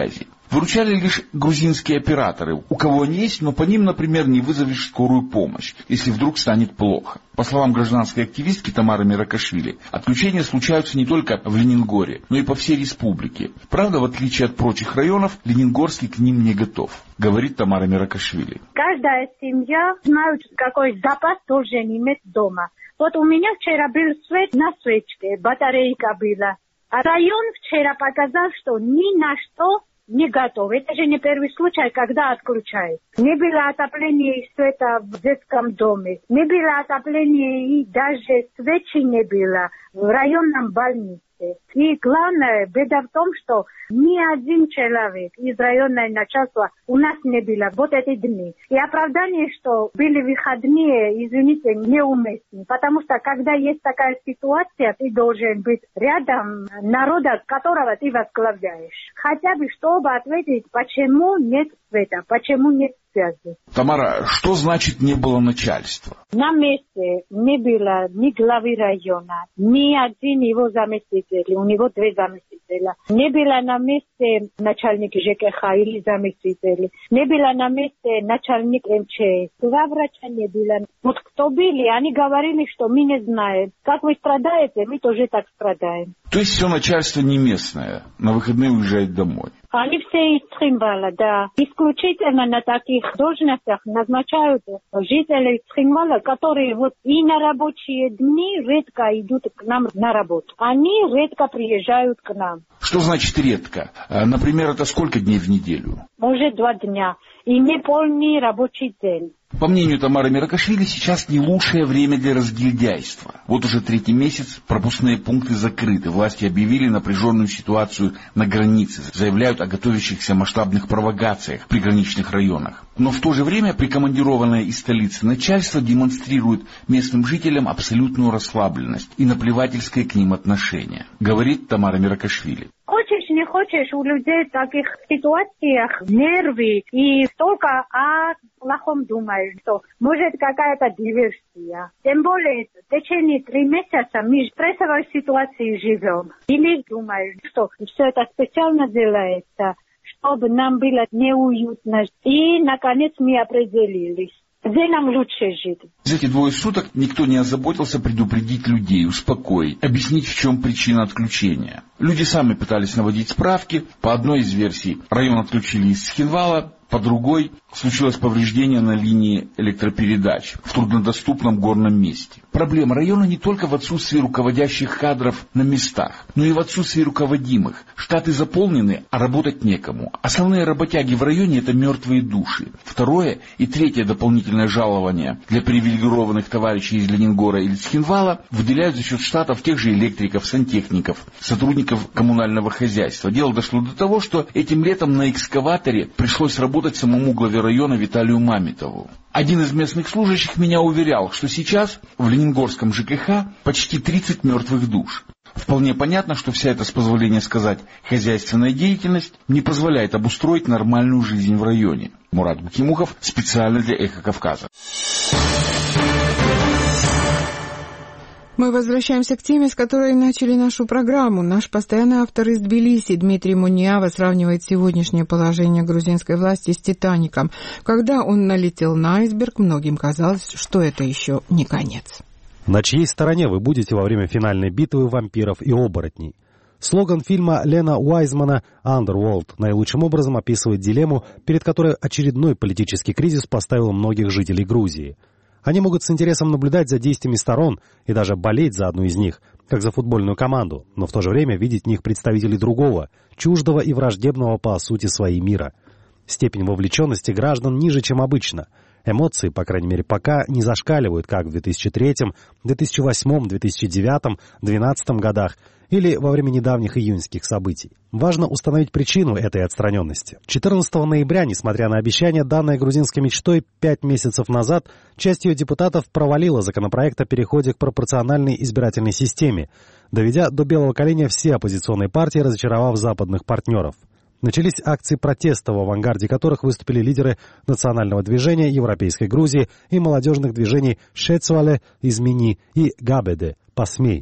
Выручали лишь грузинские операторы, у кого они есть, но по ним, например, не вызовешь скорую помощь, если вдруг станет плохо. По словам гражданской активистки Тамары Миракашвили, отключения случаются не только в Ленингоре, но и по всей республике. Правда, в отличие от прочих районов, Ленингорский к ним не готов, говорит Тамара Миракашвили. Каждая семья знает, какой запас должен иметь дома. Вот у меня вчера был свет на свечке, батарейка была. А район вчера показал, что ни на что не готов. Это же не первый случай, когда отключают. Не было отопления и света в детском доме. Не было отопления и даже свечи не было в районном больнице. И главное, беда в том, что ни один человек из районного начальства у нас не было вот эти дни. И оправдание, что были выходные, извините, неуместны. Потому что когда есть такая ситуация, ты должен быть рядом народа, которого ты возглавляешь. Хотя бы, чтобы ответить, почему нет света, почему нет связи. Тамара, что значит не было начальства? На месте не было ни главы района, ни один его заместитель, у него две заместителя. Не было на месте начальник ЖКХ или заместитель. Не было на месте начальник МЧС. Два врача не было. Вот кто были, они говорили, что мы не знаем. Как вы страдаете, мы тоже так страдаем. То есть все начальство не местное, на выходные уезжает домой? Они все из Цхинвала, да. Исключительно на таких должностях назначают жителей Цхинвала, которые вот и на рабочие дни редко идут к нам на работу. Они редко приезжают к нам. Что значит редко? Например, это сколько дней в неделю? Может, два дня. И не полный рабочий день. По мнению Тамары Миракашвили, сейчас не лучшее время для разгильдяйства. Вот уже третий месяц пропускные пункты закрыты. Власти объявили напряженную ситуацию на границе. Заявляют о готовящихся масштабных провокациях в приграничных районах. Но в то же время прикомандированное из столицы начальство демонстрирует местным жителям абсолютную расслабленность и наплевательское к ним отношение, говорит Тамара Миракашвили. Хочешь, не хочешь, у людей в таких ситуациях нервы и столько о плохом думаешь, что может какая-то диверсия. Тем более в течение трех месяцев мы в стрессовой ситуации живем. Или думаешь, что все это специально делается, чтобы нам было неуютно. И, наконец, мы определились. Где нам лучше жить? За эти двое суток никто не озаботился предупредить людей, успокоить, объяснить, в чем причина отключения. Люди сами пытались наводить справки. По одной из версий район отключили из Цхинвала, по другой случилось повреждение на линии электропередач в труднодоступном горном месте. Проблема района не только в отсутствии руководящих кадров на местах, но и в отсутствии руководимых. Штаты заполнены, а работать некому. Основные работяги в районе – это мертвые души. Второе и третье дополнительное жалование для привилегированных товарищей из Ленингора или Цхинвала выделяют за счет штатов тех же электриков, сантехников, сотрудников коммунального хозяйства. Дело дошло до того, что этим летом на экскаваторе пришлось работать самому главе района Виталию Мамитову. Один из местных служащих меня уверял, что сейчас в Ленингорском ЖКХ почти тридцать мертвых душ. Вполне понятно, что вся эта, с позволения сказать, хозяйственная деятельность не позволяет обустроить нормальную жизнь в районе. Мурат Букимухов специально для «Эхо Кавказа». Мы возвращаемся к теме, с которой начали нашу программу. Наш постоянный автор из Тбилиси Дмитрий Муниава сравнивает сегодняшнее положение грузинской власти с «Титаником». Когда он налетел на айсберг, многим казалось, что это еще не конец. На чьей стороне вы будете во время финальной битвы вампиров и оборотней? Слоган фильма Лена Уайзмана «Underworld» наилучшим образом описывает дилемму, перед которой очередной политический кризис поставил многих жителей Грузии. Они могут с интересом наблюдать за действиями сторон и даже болеть за одну из них, как за футбольную команду, но в то же время видеть в них представителей другого, чуждого и враждебного по сути своей мира. Степень вовлеченности граждан ниже, чем обычно. Эмоции, по крайней мере пока, не зашкаливают, как в две тысячи третьем, две тысячи восьмом, две тысячи девятом, две тысячи двенадцатом годах или во время недавних июньских событий. Важно установить причину этой отстраненности. четырнадцатого ноября, несмотря на обещание, данное грузинской мечтой пять месяцев назад, часть ее депутатов провалила законопроект о переходе к пропорциональной избирательной системе, доведя до белого коленя все оппозиционные партии, разочаровав западных партнеров. Начались акции протеста, в авангарде которых выступили лидеры национального движения Европейской Грузии и молодежных движений «Шецвале», «Измени» и «Габеде», «Посмей».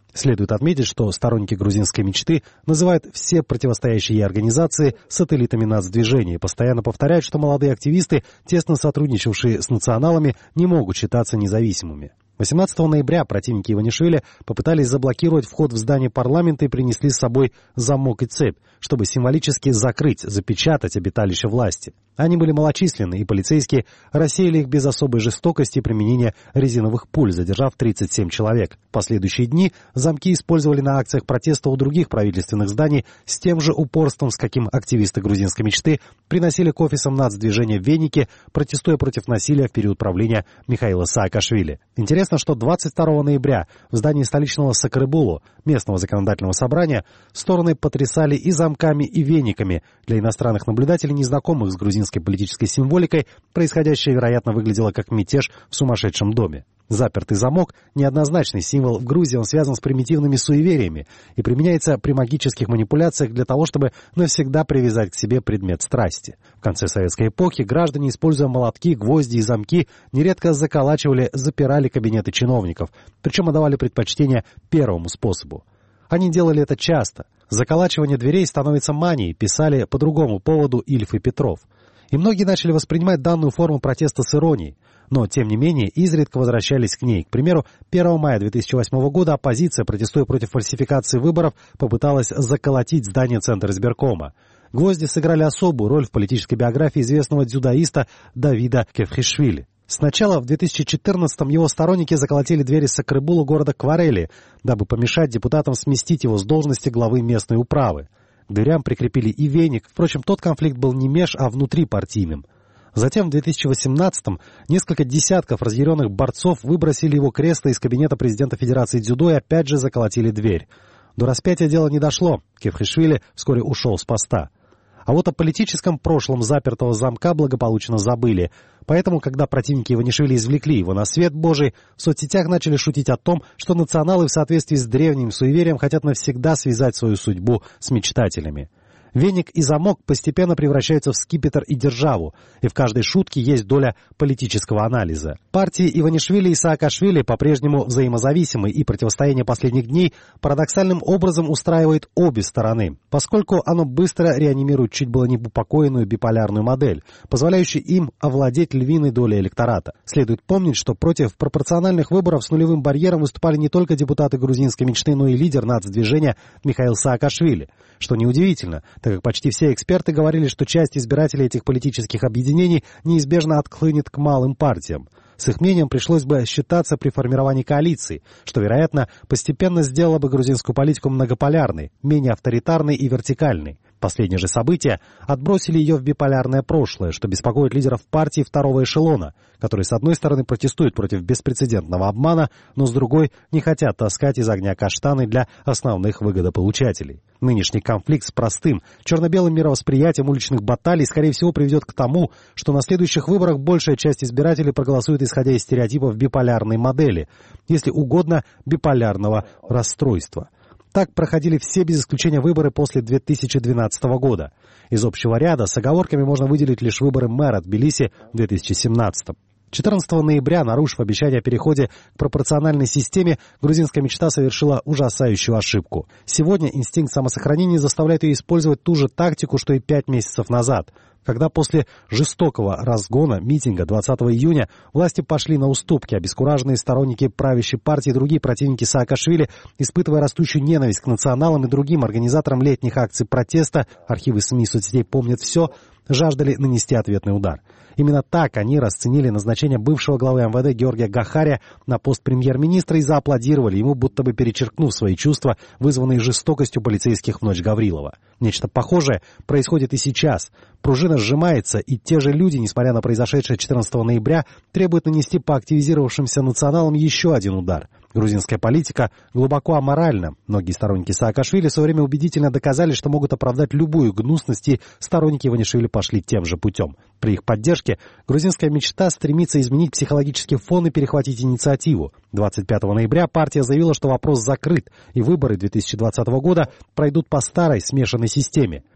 Следует отметить, что сторонники грузинской мечты называют все противостоящие ей организации сателлитами нацдвижения и постоянно повторяют, что молодые активисты, тесно сотрудничавшие с националами, не могут считаться независимыми. восемнадцатого ноября противники Иванишвили попытались заблокировать вход в здание парламента и принесли с собой замок и цепь, чтобы символически закрыть, запечатать обиталище власти. Они были малочисленны, и полицейские рассеяли их без особой жестокости и применения резиновых пуль, задержав тридцать семь человек. В последующие дни замки использовали на акциях протеста у других правительственных зданий с тем же упорством, с каким активисты грузинской мечты приносили к офисам нацдвижения веники, протестуя против насилия в период правления Михаила Саакашвили. Интересно, что двадцать второго ноября в здании столичного Сакрыбулу, местного законодательного собрания, стороны потрясали и замками, и вениками. Для иностранных наблюдателей, незнакомых с грузинской политической символикой, происходящее, вероятно, выглядело как мятеж в сумасшедшем доме. Запертый замок – неоднозначный символ. В Грузии он связан с примитивными суевериями и применяется при магических манипуляциях для того, чтобы навсегда привязать к себе предмет страсти. В конце советской эпохи граждане, используя молотки, гвозди и замки, нередко заколачивали, запирали кабинеты чиновников, причем отдавали предпочтение первому способу. Они делали это часто. Заколачивание дверей становится манией, писали по другому поводу Ильф и Петров. И многие начали воспринимать данную форму протеста с иронией. Но, тем не менее, изредка возвращались к ней. К примеру, первого мая две тысячи восьмого года оппозиция, протестуя против фальсификации выборов, попыталась заколотить здание Центра избиркома. Гвозди сыграли особую роль в политической биографии известного дзюдоиста Давида Кевхишвили. Сначала в две тысячи четырнадцатом его сторонники заколотили двери Сакрыбула города Кварели, дабы помешать депутатам сместить его с должности главы местной управы. К дверям прикрепили и веник. Впрочем, тот конфликт был не меж, а внутрипартийным. Затем в две тысячи восемнадцатом несколько десятков разъяренных борцов выбросили его кресло из кабинета президента Федерации дзюдо и опять же заколотили дверь. До распятия дело не дошло. Кевхишвили вскоре ушел с поста. А вот о политическом прошлом запертого замка благополучно забыли. Поэтому, когда противники Иванишвили извлекли его на свет Божий, в соцсетях начали шутить о том, что националы в соответствии с древним суеверием хотят навсегда связать свою судьбу с мечтателями. Веник и замок постепенно превращаются в скипетр и державу, и в каждой шутке есть доля политического анализа. Партии Иванишвили и Саакашвили по-прежнему взаимозависимы, и противостояние последних дней парадоксальным образом устраивает обе стороны, поскольку оно быстро реанимирует чуть было не упокоенную биполярную модель, позволяющую им овладеть львиной долей электората. Следует помнить, что против пропорциональных выборов с нулевым барьером выступали не только депутаты грузинской мечты, но и лидер нацдвижения Михаил Саакашвили, что неудивительно, так как почти все эксперты говорили, что часть избирателей этих политических объединений неизбежно отхлынет к малым партиям. С их мнением пришлось бы считаться при формировании коалиции, что, вероятно, постепенно сделало бы грузинскую политику многополярной, менее авторитарной и вертикальной. Последние же события отбросили ее в биполярное прошлое, что беспокоит лидеров партии второго эшелона, которые, с одной стороны, протестуют против беспрецедентного обмана, но, с другой, не хотят таскать из огня каштаны для основных выгодополучателей. Нынешний конфликт с простым, черно-белым мировосприятием уличных баталий, скорее всего, приведет к тому, что на следующих выборах большая часть избирателей проголосует, исходя из стереотипов биполярной модели, если угодно, биполярного расстройства. Так проходили все без исключения выборы после две тысячи двенадцатого года. Из общего ряда с оговорками можно выделить лишь выборы мэра Тбилиси в две тысячи семнадцатом. четырнадцатого ноября, нарушив обещание о переходе к пропорциональной системе, грузинская мечта совершила ужасающую ошибку. Сегодня инстинкт самосохранения заставляет ее использовать ту же тактику, что и пять месяцев назад, когда после жестокого разгона митинга двадцатого июня власти пошли на уступки, обескураженные сторонники правящей партии и другие противники Саакашвили, испытывая растущую ненависть к националам и другим организаторам летних акций протеста, архивы СМИ и соцсетей помнят все, жаждали нанести ответный удар. Именно так они расценили назначение бывшего главы эм вэ дэ Георгия Гахария на пост премьер-министра и зааплодировали ему, будто бы перечеркнув свои чувства, вызванные жестокостью полицейских в ночь Гаврилова. Нечто похожее происходит и сейчас. Пружина сжимается, и те же люди, несмотря на произошедшее четырнадцатого ноября, требуют нанести по активизировавшимся националам еще один удар. Грузинская политика глубоко аморальна. Многие сторонники Саакашвили в свое время убедительно доказали, что могут оправдать любую гнусность, и сторонники Иванишвили пошли тем же путем. При их поддержке грузинская мечта стремится изменить психологический фон и перехватить инициативу. двадцать пятого ноября партия заявила, что вопрос закрыт, и выборы две тысячи двадцатого года пройдут по старой смешанной системе.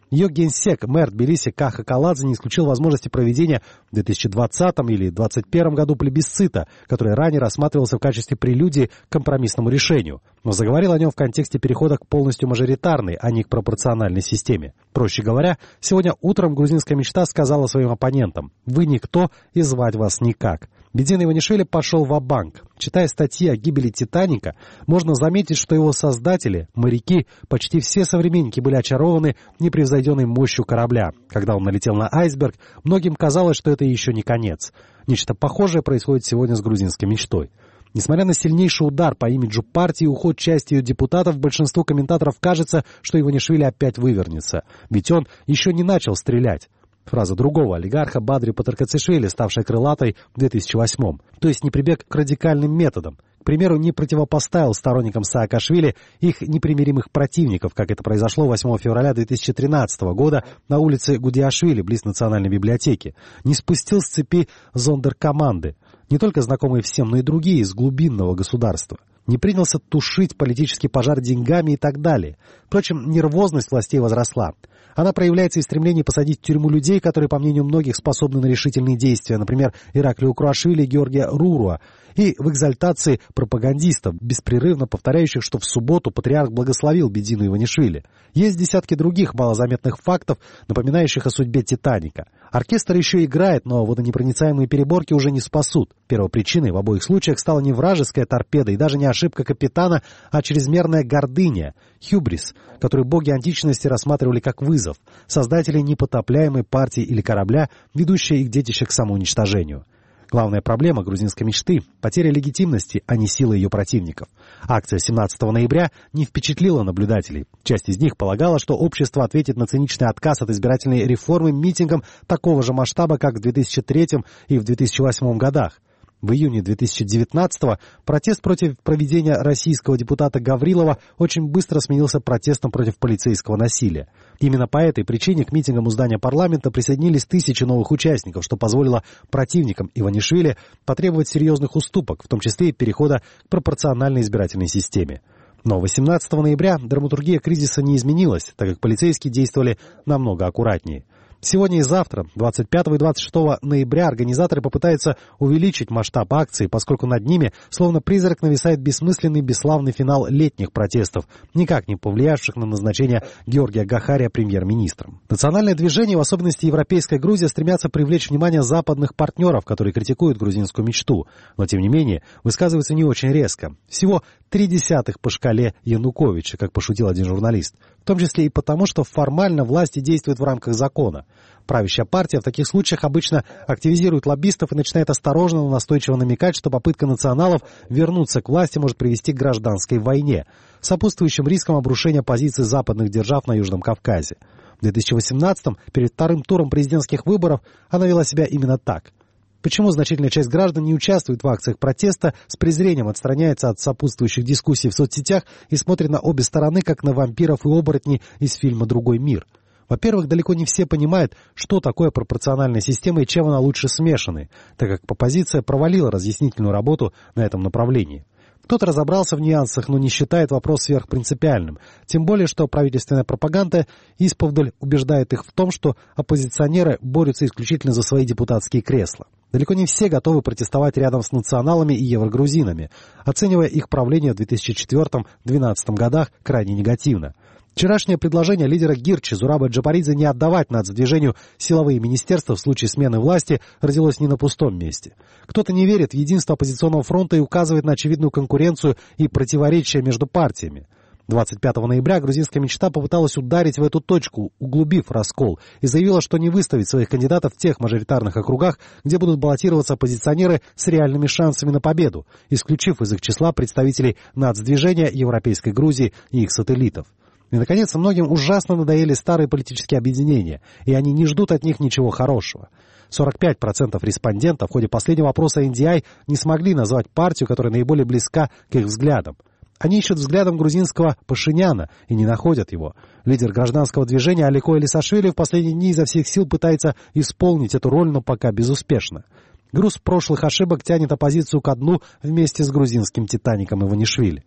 Ее генсек, мэр Тбилиси Каха Каладзе, не исключил возможности проведения в две тысячи двадцатом или две тысячи двадцать первом году плебисцита, который ранее рассматривался в качестве прелюдии к компромиссному решению, но заговорил о нем в контексте перехода к полностью мажоритарной, а не к пропорциональной системе. Проще говоря, сегодня утром грузинская мечта сказала своим оппонентам: «Вы никто и звать вас никак». Бедин Иванишвили пошел ва-банк. Читая статьи о гибели «Титаника», можно заметить, что его создатели, моряки, почти все современники были очарованы непревзойденной мощью корабля. Когда он налетел на айсберг, многим казалось, что это еще не конец. Нечто похожее происходит сегодня с грузинской мечтой. Несмотря на сильнейший удар по имиджу партии и уход части ее депутатов, большинству комментаторов кажется, что Иванишвили опять вывернется. Ведь он еще не начал стрелять. Фраза другого олигарха Бадри Патаркацишвили, ставшая крылатой в две тысячи восьмом. То есть не прибег к радикальным методам. К примеру, не противопоставил сторонникам Саакашвили их непримиримых противников, как это произошло восьмого февраля две тысячи тринадцатого года на улице Гудиашвили, близ Национальной библиотеки. Не спустил с цепи зондеркоманды. Не только знакомые всем, но и другие из глубинного государства. Не принялся тушить политический пожар деньгами и так далее. Впрочем, нервозность властей возросла. Она проявляется и в стремлении посадить в тюрьму людей, которые, по мнению многих, способны на решительные действия, например, Ираклию Круашвили и Георгия Руруа, и в экзальтации пропагандистов, беспрерывно повторяющих, что в субботу патриарх благословил Бедину Иванишвили. Есть десятки других малозаметных фактов, напоминающих о судьбе «Титаника». Оркестр еще играет, но водонепроницаемые переборки уже не спасут. Первопричиной в обоих случаях стала не вражеская торпеда и даже не ошибка капитана, а чрезмерная гордыня, хюбрис, который боги античности рассматривали как вызов, создатели непотопляемой партии или корабля, ведущие их детище к самоуничтожению. Главная проблема грузинской мечты – потеря легитимности, а не сила ее противников. Акция семнадцатого ноября не впечатлила наблюдателей. Часть из них полагала, что общество ответит на циничный отказ от избирательной реформы митингом такого же масштаба, как в две тысячи третьем и в две тысячи восьмом годах. В июне две тысячи девятнадцатого протест против проведения российского депутата Гаврилова очень быстро сменился протестом против полицейского насилия. Именно по этой причине к митингам у здания парламента присоединились тысячи новых участников, что позволило противникам Иванишвили потребовать серьезных уступок, в том числе и перехода к пропорциональной избирательной системе. Но восемнадцатого ноября драматургия кризиса не изменилась, так как полицейские действовали намного аккуратнее. Сегодня и завтра, двадцать пятого и двадцать шестого ноября, организаторы попытаются увеличить масштаб акции, поскольку над ними, словно призрак, нависает бессмысленный бесславный финал летних протестов, никак не повлиявших на назначение Георгия Гахария премьер-министром. Национальное движение, в особенности Европейская Грузия, стремятся привлечь внимание западных партнеров, которые критикуют грузинскую мечту, но, тем не менее, высказываются не очень резко. Всего три десятых по шкале Януковича, как пошутил один журналист. В том числе и потому, что формально власти действуют в рамках закона. Правящая партия в таких случаях обычно активизирует лоббистов и начинает осторожно, но настойчиво намекать, что попытка националов вернуться к власти может привести к гражданской войне, сопутствующим риском обрушения позиций западных держав на Южном Кавказе. В две тысячи восемнадцатом, перед вторым туром президентских выборов, она вела себя именно так. Почему значительная часть граждан не участвует в акциях протеста, с презрением отстраняется от сопутствующих дискуссий в соцсетях и смотрит на обе стороны, как на вампиров и оборотней из фильма «Другой мир»? Во-первых, далеко не все понимают, что такое пропорциональная система и чем она лучше смешаны, так как оппозиция провалила разъяснительную работу на этом направлении. Кто-то разобрался в нюансах, но не считает вопрос сверхпринципиальным. Тем более, что правительственная пропаганда исповедаль убеждает их в том, что оппозиционеры борются исключительно за свои депутатские кресла. Далеко не все готовы протестовать рядом с националами и еврогрузинами, оценивая их правление в две тысячи четвёртом — две тысячи двенадцатом годах крайне негативно. Вчерашнее предложение лидера Гирчи Зураба Джапаридзе не отдавать нацдвижению силовые министерства в случае смены власти родилось не на пустом месте. Кто-то не верит в единство оппозиционного фронта и указывает на очевидную конкуренцию и противоречия между партиями. двадцать пятого ноября грузинская мечта попыталась ударить в эту точку, углубив раскол, и заявила, что не выставит своих кандидатов в тех мажоритарных округах, где будут баллотироваться оппозиционеры с реальными шансами на победу, исключив из их числа представителей нацдвижения, Европейской Грузии и их сателлитов. И, наконец, многим ужасно надоели старые политические объединения, и они не ждут от них ничего хорошего. сорок пять процентов респондентов в ходе последнего опроса эн ди ай не смогли назвать партию, которая наиболее близка к их взглядам. Они ищут взглядом грузинского Пашиняна и не находят его. Лидер гражданского движения Алико Элисашвили в последние дни изо всех сил пытается исполнить эту роль, но пока безуспешно. Груз прошлых ошибок тянет оппозицию ко дну вместе с грузинским «Титаником» Иванишвили.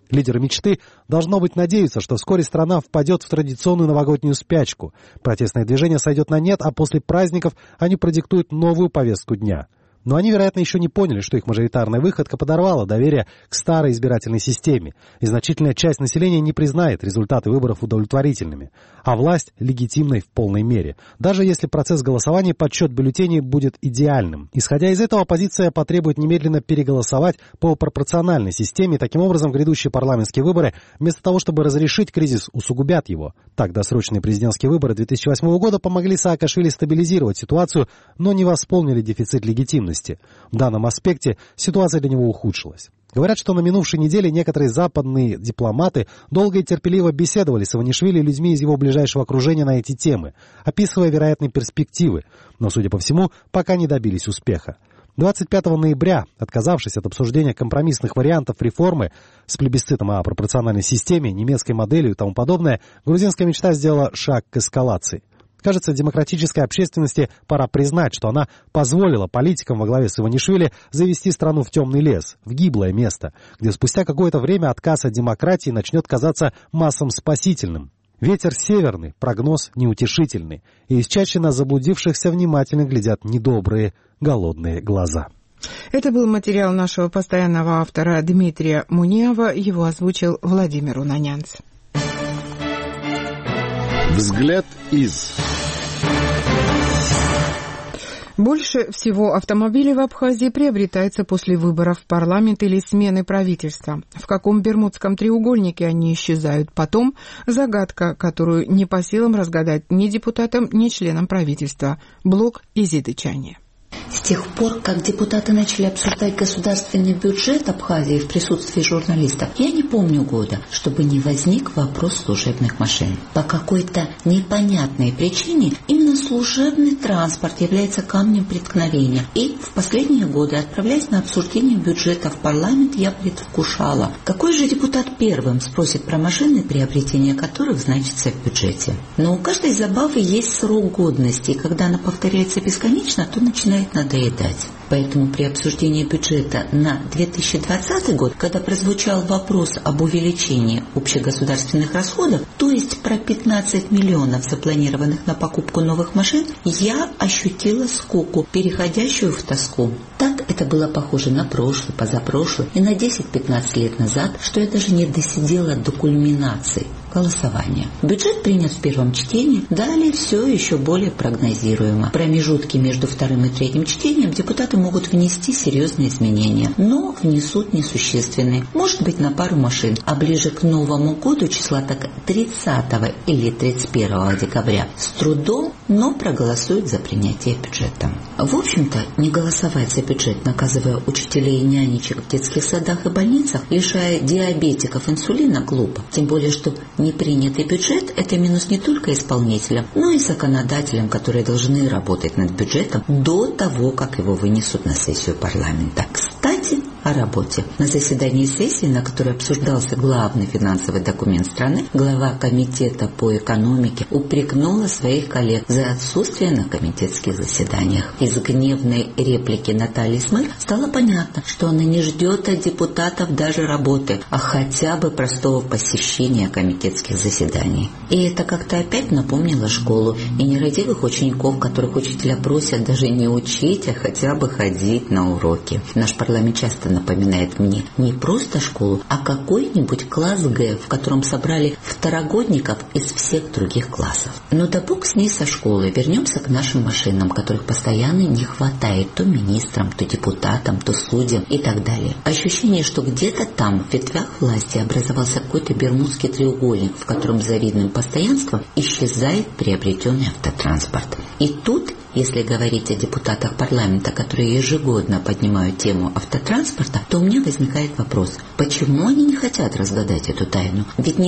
Лидеры мечты, должно быть, надеются, что вскоре страна впадет в традиционную новогоднюю спячку. Протестное движение сойдет на нет, а после праздников они продиктуют новую повестку дня. Но они, вероятно, еще не поняли, что их мажоритарная выходка подорвала доверие к старой избирательной системе, и значительная часть населения не признает результаты выборов удовлетворительными, а власть легитимной в полной мере, даже если процесс голосования и подсчет бюллетеней будет идеальным. Исходя из этого, оппозиция потребует немедленно переголосовать по пропорциональной системе, и таким образом грядущие парламентские выборы, вместо того, чтобы разрешить кризис, усугубят его. Так, досрочные президентские выборы две тысячи восьмого года помогли Саакашвили стабилизировать ситуацию, но не восполнили дефицит легитимности. В данном аспекте ситуация для него ухудшилась. Говорят, что на минувшей неделе некоторые западные дипломаты долго и терпеливо беседовали с Иванишвили и людьми из его ближайшего окружения на эти темы, описывая вероятные перспективы, но, судя по всему, пока не добились успеха. двадцать пятого ноября, отказавшись от обсуждения компромиссных вариантов реформы с плебисцитом о пропорциональной системе, немецкой моделью и тому подобное, грузинская мечта сделала шаг к эскалации. Кажется, демократической общественности пора признать, что она позволила политикам во главе с Иванишвили завести страну в темный лес, в гиблое место, где спустя какое-то время отказ от демократии начнет казаться массам спасительным. Ветер северный, прогноз неутешительный, и из чащи на заблудившихся внимательно глядят недобрые, голодные глаза. Это был материал нашего постоянного автора Дмитрия Муниева, его озвучил Владимир Унанянц. Взгляд из... Больше всего автомобилей в Абхазии приобретается после выборов в парламент или смены правительства. В каком Бермудском треугольнике они исчезают потом – загадка, которую не по силам разгадать ни депутатам, ни членам правительства. Блок Изидычане. С тех пор, как депутаты начали обсуждать государственный бюджет Абхазии в присутствии журналистов, я не помню года, чтобы не возник вопрос служебных машин. По какой-то непонятной причине именно служебный транспорт является камнем преткновения. И в последние годы, отправляясь на обсуждение бюджета в парламент, я предвкушала, какой же депутат первым спросит про машины, приобретение которых значится в бюджете. Но у каждой забавы есть срок годности, и когда она повторяется бесконечно, то начинает надоедать. Поэтому при обсуждении бюджета на две тысячи двадцатый год, когда прозвучал вопрос об увеличении общегосударственных расходов, то есть про пятнадцать миллионов, запланированных на покупку новых машин, я ощутила скуку, переходящую в тоску. Так это было похоже на прошлый, позапрошлый и на десять-пятнадцать лет назад, что я даже не досидела до кульминации голосования. Бюджет принят в первом чтении, далее все еще более прогнозируемо. Промежутки между вторым и третьим чтением депутаты могут внести серьезные изменения, но внесут несущественные, может быть, на пару машин, а ближе к Новому году, числа так тридцатого или тридцать первого декабря, с трудом, но проголосуют за принятие бюджета. В общем-то, не голосовать за бюджет, наказывая учителей и нянечек в детских садах и больницах, лишая диабетиков инсулина, глупо. Тем более, что непринятый бюджет – это минус не только исполнителям, но и законодателям, которые должны работать над бюджетом до того, как его вынесут на сессию парламента. Кстати, о работе. На заседании сессии, на которой обсуждался главный финансовый документ страны, глава комитета по экономике упрекнула своих коллег за отсутствие на комитетских заседаниях. Из гневной реплики Натальи Смыр стало понятно, что она не ждет от депутатов даже работы, а хотя бы простого посещения комитетских заседаний. И это как-то опять напомнило школу и нерадивых учеников, которых учителя просят даже не учить, а хотя бы ходить на уроки. Наш парламент часто напоминает мне не просто школу, а какой-нибудь класс Г, в котором собрали второгодников из всех других классов. Но да бог с ней со школы. Вернемся к нашим машинам, которых постоянно не хватает то министрам, то депутатам, то судьям и так далее. Ощущение, что где-то там, в ветвях власти, образовался какой-то бермудский треугольник, в котором с завидным постоянством исчезает приобретенный автотранспорт. И тут, если говорить о депутатах парламента, которые ежегодно поднимают тему автотранспорта, то у меня возникает вопрос, почему они не хотят разгадать эту тайну? Ведь не так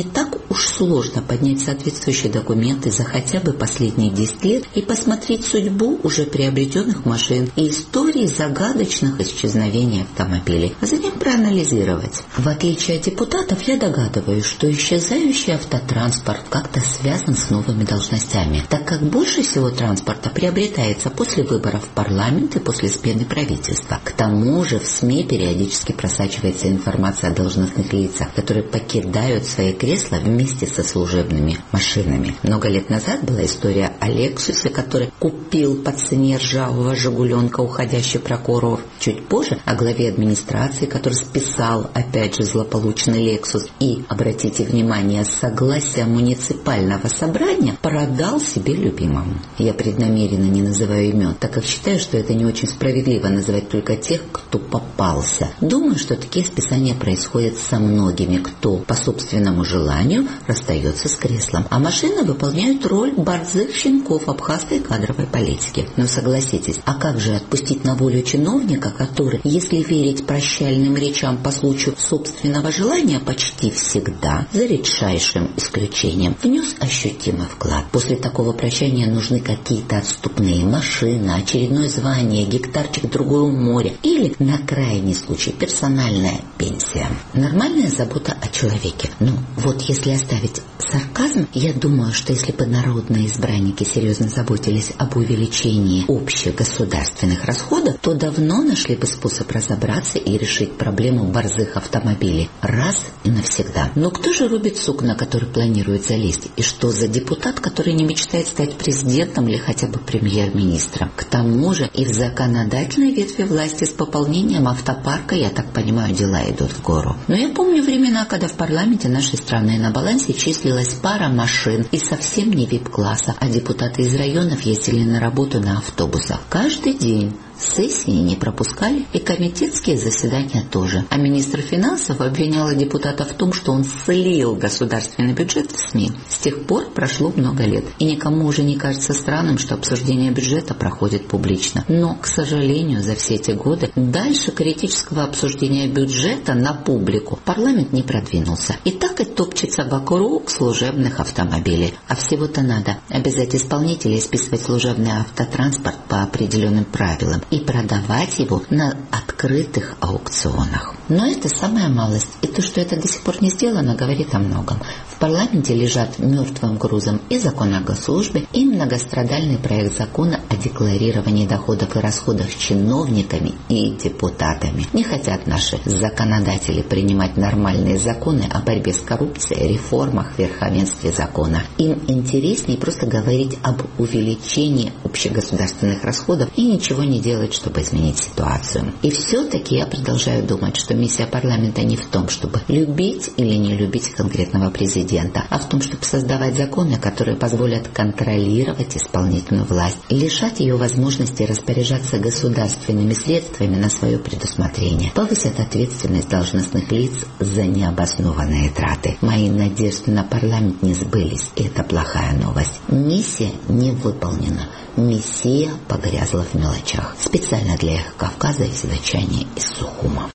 уж сложно поднять соответствующие документы за хотя бы последние десять лет и посмотреть судьбу уже приобретенных машин и истории загадочных исчезновений автомобилей, а затем проанализировать. В отличие от депутатов, я догадываюсь, что исчезающий автотранспорт как-то связан с новыми должностями, так как больше всего транспорта приобретается после выборов в парламент и после смены правительства. К тому же в СМИ периодически просачивается информация о должностных лицах, которые покидают свои кресла вместе со служебными машинами. Много лет назад была история о Лексусе, который купил по цене ржавого «Жигуленка» уходящий прокурор. Чуть позже о главе администрации, который списал опять же злополучный Лексус и, обратите внимание, с согласия муниципального собрания продал себе любимому. Я преднамеренно не называю имен, так как считаю, что это не очень справедливо называть только тех, кто попался. Думаю, что такие списания происходят со многими, кто по собственному желанию расстается с креслом, а машины выполняют роль борзых щенков абхазской кадровой политики. Но согласитесь, а как же отпустить на волю чиновника, который, если верить прощальным речам по случаю собственного желания, почти всегда, за редчайшим исключением, внес ощутимый вклад? После такого прощания нужны какие-то отступные машины, очередное звание, гектарчик другого моря или, на крайний случай, персональная пенсия. Нормальная забота о человеке. Ну, вот если оставить сарказм, я думаю, что если бы народные избранники серьезно заботились об увеличении общих государственных расходов, то давно нашли бы способ разобраться и решить проблему борзых автомобилей раз и навсегда. Но кто же рубит сук, на который планирует залезть? И что за депутат, который не мечтает стать президентом или хотя бы премьер-министром? К тому же и в законодательной ветви власти с пополнением автопарка, я так понимаю, дела идут в гору. Но я помню времена, когда в парламенте нашей страны на балансе числилась пара машин и совсем не вип-класса, а депутаты из районов ездили на работу на автобусах. Каждый день. Сессии не пропускали, и комитетские заседания тоже. А министр финансов обвиняла депутата в том, что он слил государственный бюджет в СМИ. С тех пор прошло много лет, и никому уже не кажется странным, что обсуждение бюджета проходит публично. Но, к сожалению, за все эти годы дальше критического обсуждения бюджета на публику парламент не продвинулся. И так и топчется вокруг служебных автомобилей. А всего-то надо обязать исполнителей списывать служебный автотранспорт по определенным правилам и продавать его на открытых аукционах. Но это самая малость. И то, что это до сих пор не сделано, говорит о многом. В парламенте лежат мертвым грузом и закон о госслужбе, и многострадальный проект закона о декларировании доходов и расходов чиновниками и депутатами. Не хотят наши законодатели принимать нормальные законы о борьбе с коррупцией, реформах, верховенстве закона. Им интереснее просто говорить об увеличении общегосударственных расходов и ничего не делать, чтобы изменить ситуацию. И все-таки я продолжаю думать, что миссия парламента не в том, чтобы любить или не любить конкретного президента, а в том, чтобы создавать законы, которые позволят контролировать исполнительную власть, лишать ее возможности распоряжаться государственными средствами на свое предусмотрение, повысят ответственность должностных лиц за необоснованные траты. Мои надежды на парламент не сбылись, и это плохая новость. Миссия не выполнена. Миссия погрязла в мелочах. Специально для Эхо Кавказа из Дачани из Сухума.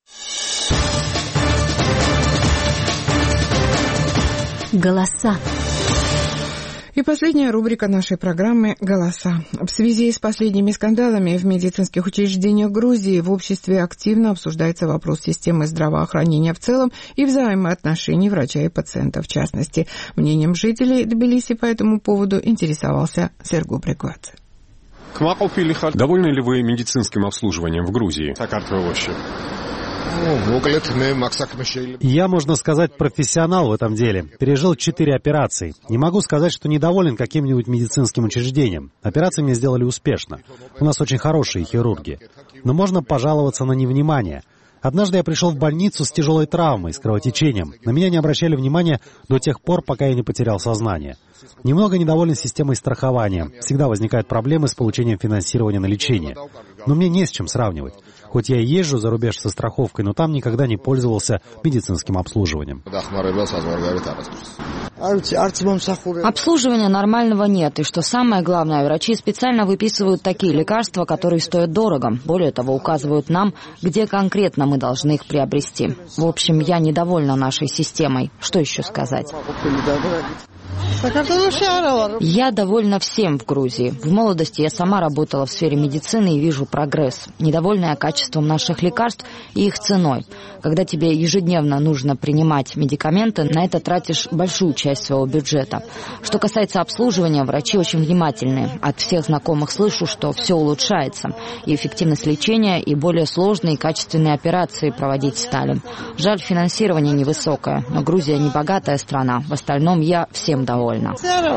Голоса. И последняя рубрика нашей программы «Голоса». В связи с последними скандалами в медицинских учреждениях Грузии в обществе активно обсуждается вопрос системы здравоохранения в целом и взаимоотношений врача и пациента в частности. Мнением жителей Тбилиси по этому поводу интересовался Сергей Бриквадзе. Довольны ли вы медицинским обслуживанием в Грузии? Я, можно сказать, профессионал в этом деле. Пережил четыре операции. Не могу сказать, что недоволен каким-нибудь медицинским учреждением. Операции мне сделали успешно. У нас очень хорошие хирурги. Но можно пожаловаться на невнимание. Однажды я пришел в больницу с тяжелой травмой, с кровотечением. На меня не обращали внимания до тех пор, пока я не потерял сознание. Немного недоволен системой страхования. Всегда возникают проблемы с получением финансирования на лечение. Но мне не с чем сравнивать. Хоть я и езжу за рубеж со страховкой, но там никогда не пользовался медицинским обслуживанием. Обслуживания нормального нет, и что самое главное, врачи специально выписывают такие лекарства, которые стоят дорого. Более того, указывают нам, где конкретно мы должны их приобрести. В общем, я недовольна нашей системой. Что еще сказать? Я довольна всем в Грузии. В молодости я сама работала в сфере медицины и вижу прогресс. Недовольная качеством наших лекарств и их ценой. Когда тебе ежедневно нужно принимать медикаменты, на это тратишь большую часть своего бюджета. Что касается обслуживания, врачи очень внимательны. От всех знакомых слышу, что все улучшается. И эффективность лечения, и более сложные и качественные операции проводить стали. Жаль, финансирование невысокое, но Грузия не богатая страна. В остальном я всем довольна.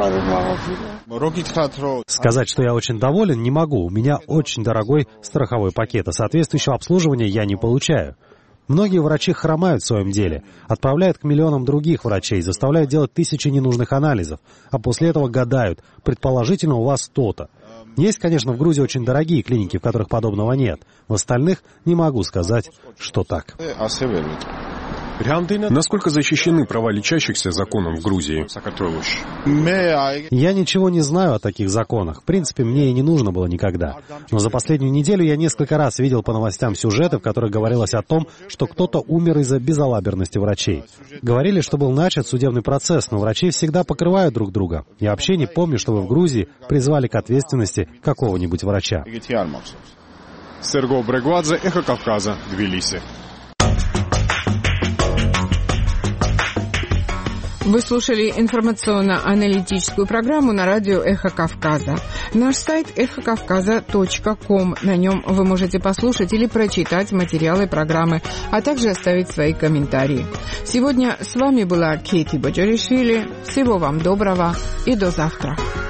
Сказать, что я очень доволен, не могу. У меня очень дорогой страховой пакет, а соответствующего обслуживания я не получаю. Многие врачи хромают в своем деле, отправляют к миллионам других врачей, заставляют делать тысячи ненужных анализов, а после этого гадают, предположительно у вас то-то. Есть, конечно, в Грузии очень дорогие клиники, в которых подобного нет. В остальных не могу сказать, что так. Насколько защищены права лечащихся законом в Грузии? Я ничего не знаю о таких законах. В принципе, мне и не нужно было никогда. Но за последнюю неделю я несколько раз видел по новостям сюжеты, в которых говорилось о том, что кто-то умер из-за безалаберности врачей. Говорили, что был начат судебный процесс, но врачи всегда покрывают друг друга. Я вообще не помню, чтобы в Грузии призвали к ответственности какого-нибудь врача. Серго Брегвадзе, Эхо Кавказа, Тбилиси. Вы слушали информационно-аналитическую программу на радио «Эхо Кавказа». Наш сайт эхо кавказа точка ком. На нем вы можете послушать или прочитать материалы программы, а также оставить свои комментарии. Сегодня с вами была Кейти Баджаришвили. Всего вам доброго и до завтра.